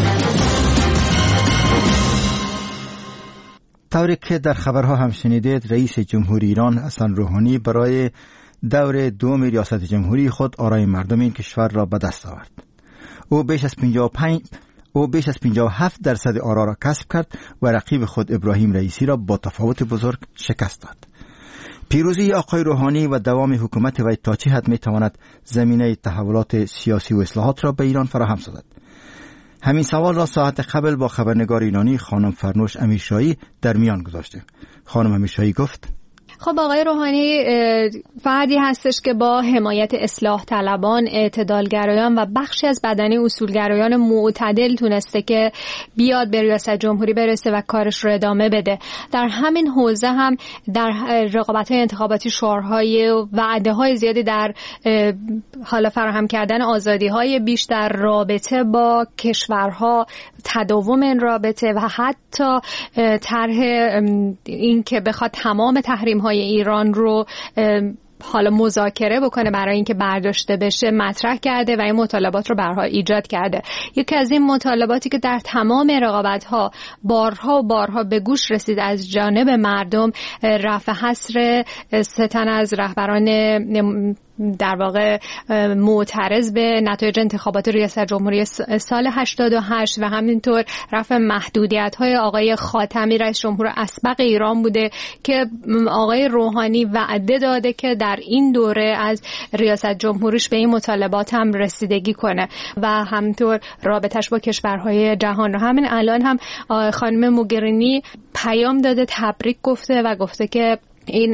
طوری که در خبرها هم شنیدید، رئیس جمهوری ایران حسن روحانی برای دور دوم ریاست جمهوری خود آرای مردم این کشور را به دست آورد. او بیش از پنجاه و پنج او بیش از پنجاه و هفت درصد آرا را کسب کرد و رقیب خود ابراهیم رئیسی را با تفاوت بزرگ شکست داد. پیروزی آقای روحانی و دوام حکومت وی تا چه حد میتواند زمینه تحولات سیاسی و اصلاحات را به ایران فراهم سازد؟ همین سوال را ساعت قبل با خبرنگار ایرانی خانم فرنوش امیرشاهی در میان گذاشتیم. خانم امیرشاهی گفت: خب آقای روحانی فردی هستش که با حمایت اصلاح طلبان، اعتدالگرایان و بخشی از بدنه اصولگرایان معتدل تونسته که بیاد به ریاست جمهوری برسه و کارش رو ادامه بده. در همین حوزه هم در رقابت‌های انتخاباتی شعارهای وعده‌های زیادی در حالا فراهم کردن آزادی‌های بیشتر، رابطه با کشورها، تداوم این رابطه و حتی طرح این که بخواد تمام تحریم‌های ایران رو حالا مذاکره بکنه برای اینکه برداشته بشه مطرح کرده و این مطالبات رو برها ایجاد کرده. یکی از این مطالباتی که در تمام رقابت‌ها بارها و بارها به گوش رسید از جانب مردم، رفع حصر سه تن از رهبران در واقع معترض به نتایج انتخابات ریاست جمهوری سال هشتاد و هشت و همینطور رفع محدودیت‌های آقای خاتمی رئیس جمهور اسبق ایران بوده که آقای روحانی وعده داده که در این دوره از ریاست جمهوریش به این مطالبات هم رسیدگی کنه و همینطور رابطش با کشورهای جهان رو. همین الان هم خانم موگرینی پیام داده، تبریک گفته و گفته که این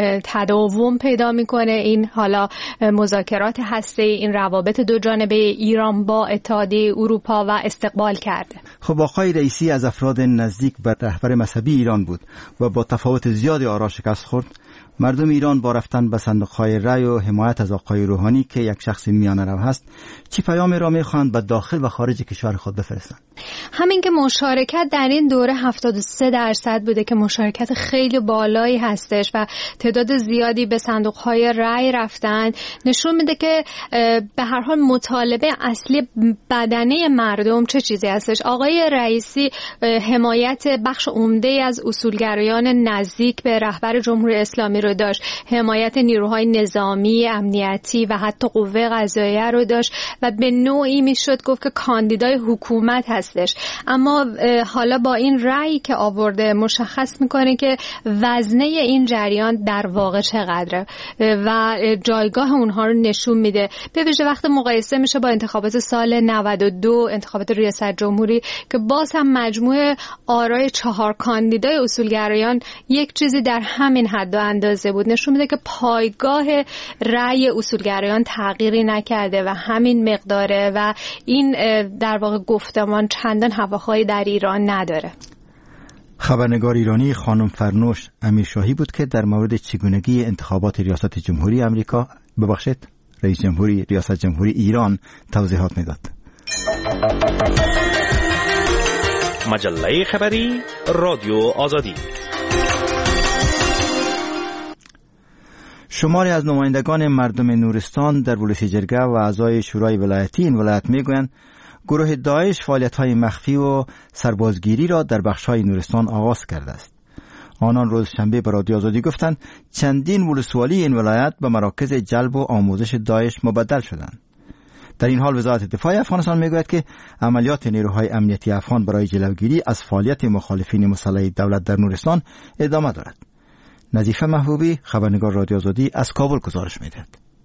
تداوم پیدا میکنه، این حالا مذاکرات هسته‌ای، این روابط دو جانبه ایران با اتحادیه اروپا و استقبال کرده. خب آقای رئیسی از افراد نزدیک به رهبر مذهبی ایران بود و با تفاوت زیادی آرا شکست خورد. مردم ایران با رفتن به صندوق‌های رای و حمایت از آقای روحانی که یک شخص میانه‌رو هست، چی پیامی را می‌خواهند به داخل و خارج کشور خود بفرستند؟ همین که مشارکت در این دوره هفتاد و سه درصد بوده که مشارکت خیلی بالایی هستش و تعداد زیادی به صندوق‌های رای رفتن، نشون میده که به هر حال مطالبه اصلی بدنه مردم چه چیزی هستش. آقای رئیسی حمایت بخش عمده از اصولگرایان نزدیک به رهبر جمهوری اسلامی رو داشت، حمایت نیروهای نظامی، امنیتی و حتی قوه قضاییه رو داشت و به نوعی میشد گفت که کاندیدای حکومت هستش. اما حالا با این رأی که آورده مشخص میکنه که وزنه این جریان در واقع چقدره و جایگاه اونها رو نشون میده، به ویژه وقتی مقایسه میشه با انتخابات سال نود و دو، انتخابات ریاست جمهوری که باز هم مجموع آرای چهار کاندیدای اصولگرایان یک چیزی در همین حد و اندازه بود. نشون میده که پایگاه رأی اصولگرایان تغییری نکرده و همین مقداره و این در واقع گفتمان چندان هواخواهی در ایران نداره. خبرنگار ایرانی خانم فرنوش امیرشاهی بود که در مورد چگونگی انتخابات ریاست جمهوری آمریکا ببخشید رئیس جمهوری ریاست جمهوری ایران توضیحات میداد. مجله خبری رادیو آزادی. شماری از نمایندگان مردم نورستان در ولسی جرگه و اعضای شورای ولایتی این ولایت میگویند گروه داعش فعالیت‌های مخفی و سربازگیری را در بخش‌های نورستان آغاز کرده است. آنان روز شنبه به رادیو آزادی گفتند چندین ولسوالی این ولایت به مراکز جلب و آموزش داعش مبدل شدند. در این حال وزارت دفاع افغانستان میگوید که عملیات نیروهای امنیتی افغان برای جلوگیری از فعالیت مخالفین مسلح دولت در نورستان ادامه دارد. نظیفه محبوبی خبرنگار رادیو آزادی از کابل گزارش می‌دهد.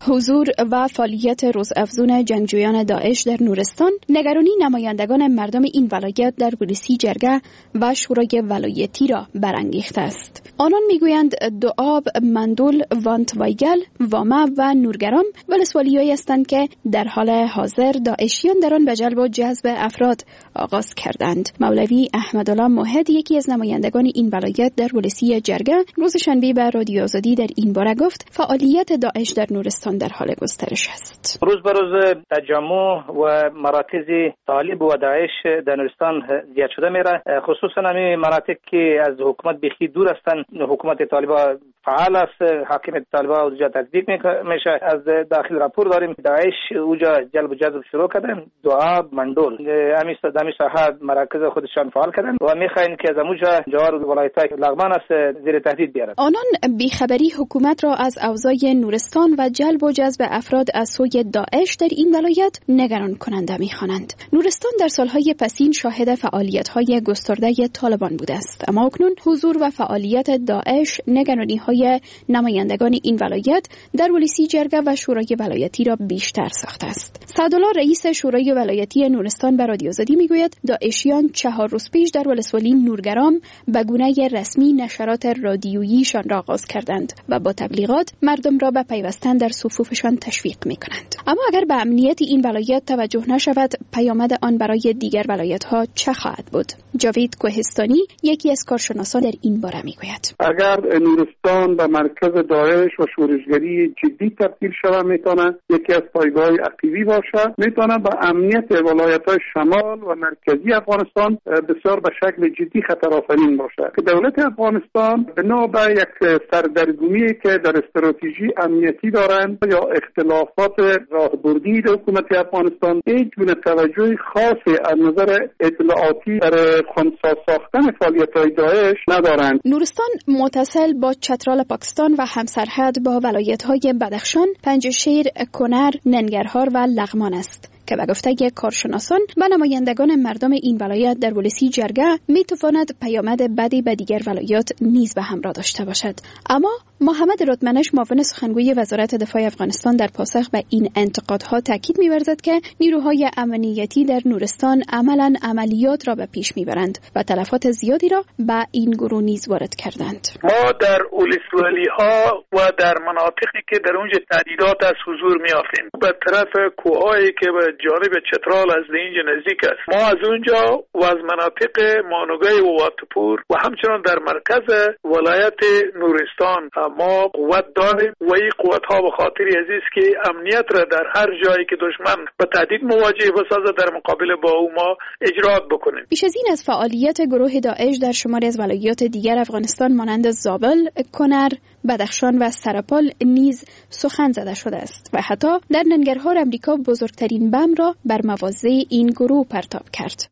حضور و فعالیت روزافزون جنگجویان داعش در نورستان نگرانی نمایندگان مردم این ولایت در پلیسی جرگه و شورای ولایتی را برانگیخته است. آنان میگویند دوآب، مندول، وانتوایگل، وامه و نورگرام ولسوالی‌هایی هستند که در حال حاضر داعشیان در آن به جلب و جذب افراد آغاز کردند. مولوی احمدالله موحد، یکی از نمایندگان این ولایت در پلیسی جرگه، روز شنبه به رادیو آزادی در این باره گفت فعالیت داعش در نورستان در حال گسترش است. روز به روز تجمع و مراکز طالب و داعش در نورستان زیاد شده میره، خصوصا همین مناطق که از حکومت بخی دور هستند. حکومت طالبان فعال است، حاکمیت طالبان اونجا تطبیق میشه. از داخل راپور داریم داعش اونجا جلب و جذب شروع کردن. دوآب، مندول همین دمی ساحه مراکز خودشان فعال کردن و میخواین که از اونجا جوار ولایت‌های لغمان است زیر تهدید بیارن. آنان بیخبری حکومت را از اوضاع نورستان و جلب و جذب افراد از سوی داعش در این ولایت نگران کننده می‌خوانند. نورستان در سالهای پسین شاهد فعالیت‌های گسترده طالبان بوده است، اما اکنون حضور و فعالیت داعش نگرانی‌های نمایندگان این ولایت در پلیسی جرگه و شورای ولایتی را بیشتر ساخته است. سعدالله رئیس شورای ولایتی نورستان به رادیو آزادی میگوید داعشیان چهار روز پیش در ولسوالی نورگرام به گونه رسمی نشرات رادیوییشان را آغاز کردند و با تبلیغات مردم را به پیوستن در صفوفشان تشویق می‌کنند. اما اگر به امنیت این ولایت توجه نشود، پیامد آن برای دیگر ولایت‌ها چه خواهد بود؟ جاوید کوهستانی، یکی از کارشناسان در این باره میگوید اگر نورستان به مرکز داعش و شورشگری جدی تبدیل شود، میتونه یکی از پایگاه عقیدی باشه، میتونه به امنیت ولایت‌های شمال و مرکزی افغانستان بسیار به شکل جدی خطرآفرین باشه که دولت افغانستان بنا به یک سردرگمی که در استراتژی امنیتی دارند یا اختلافات راهبردی در حکومت افغانستان هیچ گونه توجه خاصی از نظر اطلاعاتی در خنثی ساختن فعالیت‌های داعش ندارند. نورستان متصل با چترال پاکستان و همسرحد با ولایت‌های بدخشان، پنجشیر، کنر، ننگرهار و لغمان است که به گفته کارشناسان و نمایندگان مردم این ولایت در پلیسی جرگه میتواند پیامد بدی به دیگر ولایات نیز به همراه داشته باشد. اما محمد رتمنش، معاون سخنگوی وزارت دفاع افغانستان، در پاسخ به این انتقادها تاکید می‌ورزد که نیروهای امنیتی در نورستان عملاً عملیات را به پیش میبرند و تلفات زیادی را به این گروه نیز وارد کردند. ما در ولسوالی‌ها و در مناطقی که در اونجا تهدیدات از حضور می‌یافتیم به طرف کوه‌هایی که به جانب چترال از اینجا نزدیک است، ما از اونجا و از مناطق مانوگای و واتپور و همچنان در مرکز ولایت نورستان ما قوت داریم و این قوت ها به خاطر عزیز که امنیت را در هر جایی که دشمن به تهدید مواجه بسازه در مقابل با او ما اجرات بکنیم. بیش از این از فعالیت گروه داعش در شماری از ولایات دیگر افغانستان مانند زابل، کنر، بدخشان و سرپال نیز سخن زده شده است و حتی در ننگرهار امریکا بزرگترین بم را بر مواضع این گروه پرتاب کرد.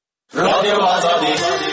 رادیو آزادی.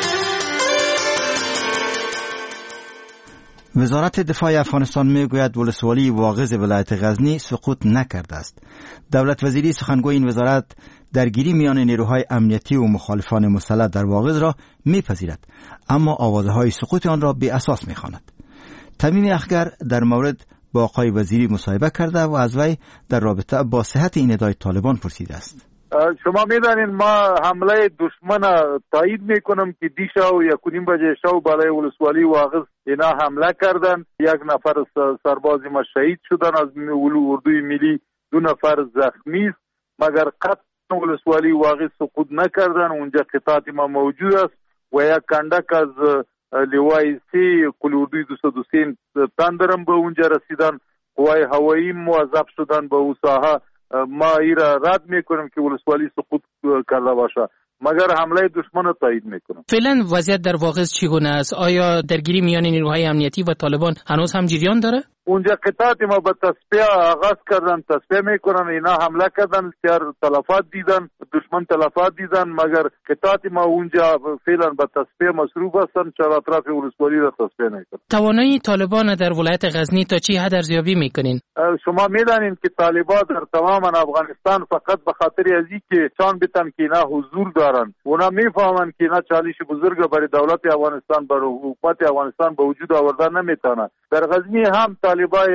وزارت دفاع افغانستان میگوید ولسوالی واغظ ولایت غزنی سقوط نکرده است. دولت وزیری سخنگوی این وزارت درگیری میان نیروهای امنیتی و مخالفان مسلح در واغظ را میپذیرد، اما آوازهای سقوط آن را بی اساس میخواند. تمیم اخگر در مورد با آقای وزیری مصاحبه کرده و از وی در رابطه با صحت این ادعای طالبان پرسیده است. شما میدانید ما حمله دشمن تایید میکنم که دیشب یک و نیم بجه شب بالای ولسوالی واغظ اینا حمله کردن. یک نفر سرباز ما شهید شدن از اردوی ملی، دو نفر زخمی است، مگر قطع ولسوالی واغظ سقوط نکردن. اونجا قطعات ما موجود است و یک کندک از لوای سی کلوردوی دویست و دو تندرم به اونجا رسیدن. قوای هوایی موظف شدن به اون ساحه. ما ایرا رد میکنیم که ولسوالی سقوط کرده باشه، مگر حمله دشمن تایید میکنم. فعلا وضعیت در واغظ چگونه است؟ آیا درگیری میان نیروهای امنیتی و طالبان هنوز هم جریان داره؟ اونجا قطعات ما به تصفیه آغاز کردن، تصفیه میکنن، اینا حمله کردن، بسیار تلفات دیدن، دشمن تلفات دیدن، مگر قطعات ما اونجا فعلا به تصفیه مصروف هستن، چرا اطراف ولسوالی را تصفیه نکنن. توانایی طالبان در ولایت غزنی تا چی حد ارزیابی میکنین؟ شما میدانید که طالبان در تمام افغانستان فقط به خاطر ازی که چان بیتن که اینا حضور دارن، اونا میفهمن که اینا چالش بزرگ برای دولت افغانستان، برای حکومت افغانستان به وجود آوردن نمیتونه. در غزنی هم طالبان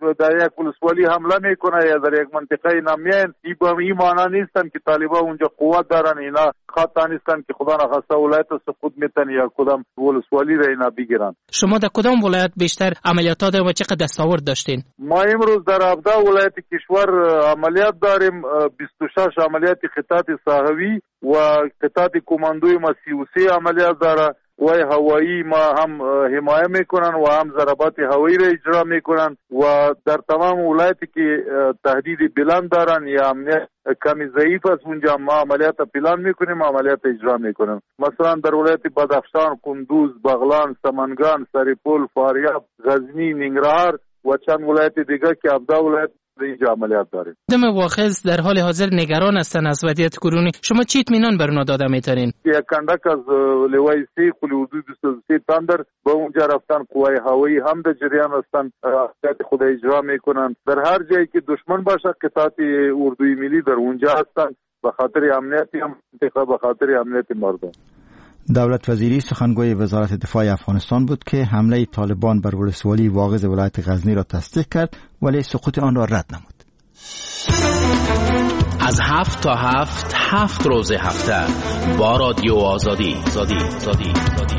در یک ولسوالی حمله میکنه یا در یک منطقه نامین، این به این معنی نیستن که طالبان اونجا قوت دارن، اینا خطا نیستن که خدا نخواسته ولایت سقوط میتن یا کدام ولسوالی را اینا بگیرن. شما در کدام ولایت بیشتر عملیات و چقدر دستاورد داشتین؟ ما امروز در هفده ولایت کشور عملیات داریم، بیست و شش عملیات خطاط ساحوی و خطاط کماندوی ما سی و سه عملیات داره و هوایی ما هم حمایه میکنن و هم ضربات هوایی را اجرا میکنن و در تمام ولایتی که تهدید بلند دارن یا امنیت کمی ضعیف است اونجا ما عملیات پلان میکنیم، عملیات اجرا میکنیم. مثلا در ولایت بدخشان، کندوز، بغلان، سمنگان، سریپول، فاریاب، غزنی، ننگرهار و چند ولایت دیگر که هفده ولایت اینجا عملیات داریم. دم واخز در حال حاضر نگران هستن از وضعیت کنونی. شما چی اطمینان بر اونا داده میتونین؟ یک کندک از لوای سی قلی حدود بیست و سه تندر به اونجا رفتن، قوای هوایی هم در جریان هستن، عملیات خود اجرا میکنن. در هر جایی که دشمن باشه قطعات اردوی ملی در اونجا هستن به خاطر امنیتی هم به خاطر امنیت مردم. دولت وزیری سخنگوی وزارت دفاع افغانستان بود که حمله طالبان بر ولسوالی واغظ ولایت غزنی را تصدیق کرد ولی سقوط آن را رد نمود. از هفت تا هفت هفت روز هفته با رادیو آزادی. آزادی. آزادی. آزادی.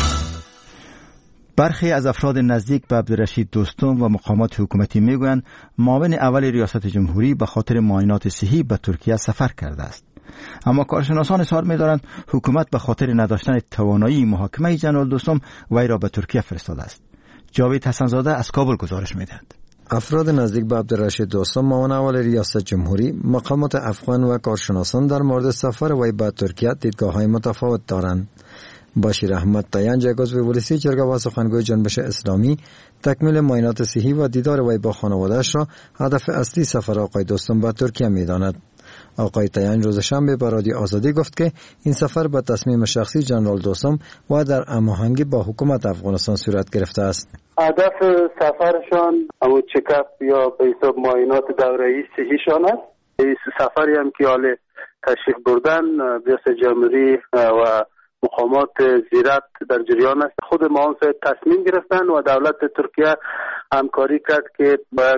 برخی از افراد نزدیک به عبدالرشید دوستم و مقامات حکومتی میگویند معاون اول ریاست جمهوری به خاطر معاینات صحی به ترکیه سفر کرده است. اما کارشناسان اظهار می‌دارند حکومت به خاطر نداشتن توانایی محاکمه جنرال دوستم وی را به ترکیه فرستاده است. جاوید حسنزاده از کابل گزارش می‌دهد. افراد نزدیک به عبدالرشید دوستم معاون اول ریاست جمهوری، مقامات افغان و کارشناسان در مورد سفر وی به ترکیه دیدگاه‌های متفاوت دارند. بشیر احمد تیانج عضو ولسی جرگه و سخنگوی جنبش اسلامی تکمیل معاینات صحی و دیدار وی با خانواده‌اش را هدف اصلی سفر آقای دوستم به ترکیه می‌داند. آقای تیان روز شنبه به رادیو آزادی گفت که این سفر به تصمیم شخصی جنرال دوستم و در هماهنگی با حکومت افغانستان صورت گرفته است. هدف سفرشان همون چکاپ یا به حساب معاینات دوره‌ای صحیشان است. این سفری هم که حال تشریف بردن ریاست جمهوری و مقامات زیرت در جریان است. خود معاون تصمیم گرفتن و دولت ترکیه همکاری کرد که با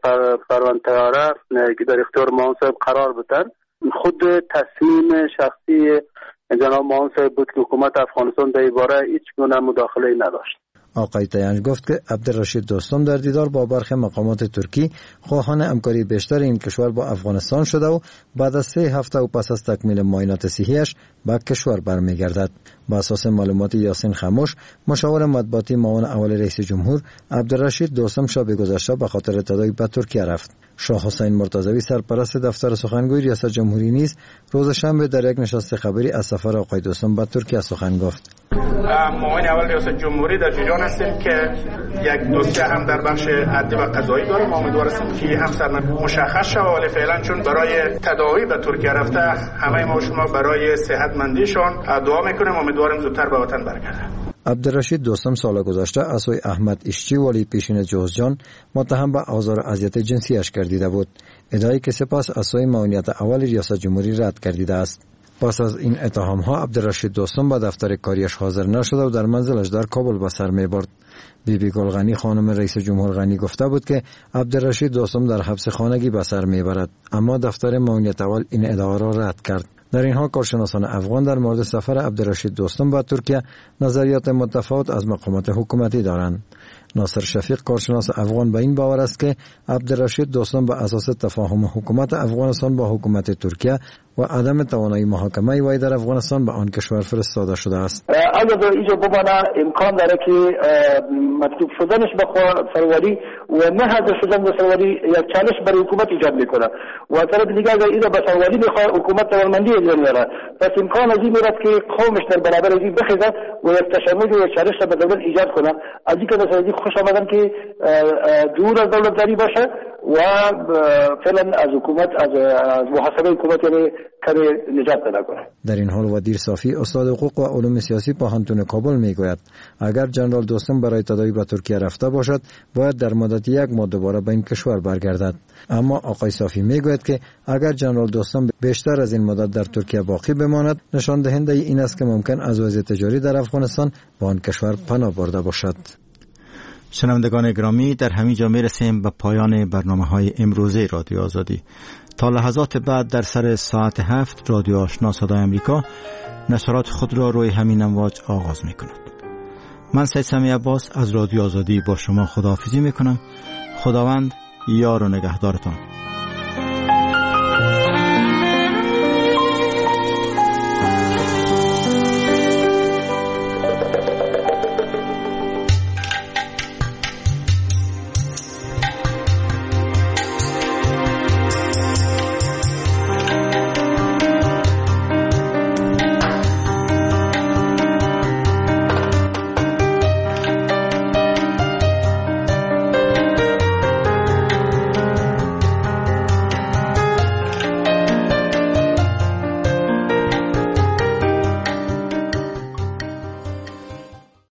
پرونده طیاره که در اختیار معاون قرار بدن. خود تصمیم شخصی جناب معاون بود که حکومت افغانستان در این باره هیچ گونه مداخله نداشت. آقای تیانج گفت که عبدالرشید دوستم در دیدار با برخی مقامات ترکی خواهان همکاری بیشتر این کشور با افغانستان شده و بعد از سه هفته و پس از تکمیل معاینات صحیش به کشور برمیگردد. با اساس معلومات یاسین خاموش، مشاور مطبوعاتی معاون اول رئیس جمهور، عبدالرشید دوستم شب گذشته به خاطر تداوی به ترکیه رفت. شاه حسین مرتضوی سرپرست دفتر سخنگوی ریاست جمهوری نیز روز شنبه در یک نشست خبری از سفر آقای دوستم به ترکیه سخن گفت. معاون اول ریاست جمهوری در جریان هستیم که یک دوسیه هم در بخش عدلی و قضایی داریم. امیدوار هستیم که هم سرنخ مشخص شود، ولی فعلا چون برای تداوی به ترکیه رفته همه ما شما برای صحتمندیشان دعا میکنیم، امیدواریم زودتر به وطن برگرده. عبدالرشید دوستم سال گذشته از سوی احمد اشچی ولی پیشین جوزجان متهم به آزار و اذیت جنسیش گردیده بود، ادعایی که سپس از سوی معاونیت اول ریاست جمهوری رد گردیده است. پس از این اتهام ها عبدالرشید دوستم به دفتر کاریش حاضر نشد و در منزلش در کابل به سر میبرد. بی بی گلغنی خانم رئیس جمهور غنی گفته بود که عبدالرشید دوستم در حبس خانگی به سر میبرد، اما دفتر معاونیت اول این ادعا را رد کرد. در این حال کارشناسان افغان در مورد سفر عبدالرشید دوستم به ترکیه نظریات متفاوت از مقامات حکومتی دارند. ناصر شفیق کارشناس افغان به این باور است که عبدالرشید دوستم به اساس تفاهم حکومت افغانستان با حکومت ترکیه و عدم توانایی محاکمه وی در افغانستان به آن کشور فرستاده شده است. اگر اینجا بمانه امکان داره که مطلوب شدنش به سروری و نه حاضر شدن به سروری یک چالش برای حکومت ایجاد میکنه و از طرف دیگه اگر اینو به سروری بخواد حکومت توانمندی اجرا داره، پس امکان از این میاد که قومش در برابر از این بخیزه و یک تشنج و یک چالش به دولت ایجاد کنه. از اینکه به سروری خوش آمدن که دور از دولتداری باشه و فعلا از حکومت از محاسبه حکومت یعنی کمی نجات پیدا کنه. در این حال ودیر صافی استاد حقوق و علوم سیاسی پوهنتون کابل میگوید اگر جنرال دوستم برای تداوی به ترکیه رفته باشد باید در مدت یک ماه دوباره به این کشور برگردد. اما آقای صافی میگوید که اگر جنرال دوستم بیشتر از این مدت در ترکیه باقی بماند نشان دهنده این است که ممکن از وضع تجاری در افغانستان به آن کشور پناه برده باشد. شنوندگان گرامی، در همین جا میرسیم به پایان برنامه های امروزه رادیو آزادی. تا لحظات بعد در سر ساعت هفت رادیو آشنا صدای امریکا نشرات خود را روی همین امواج آغاز می کند. من سید سمی عباس از رادیو آزادی با شما خداحافظی می کنم. خداوند یار و نگهدارتان.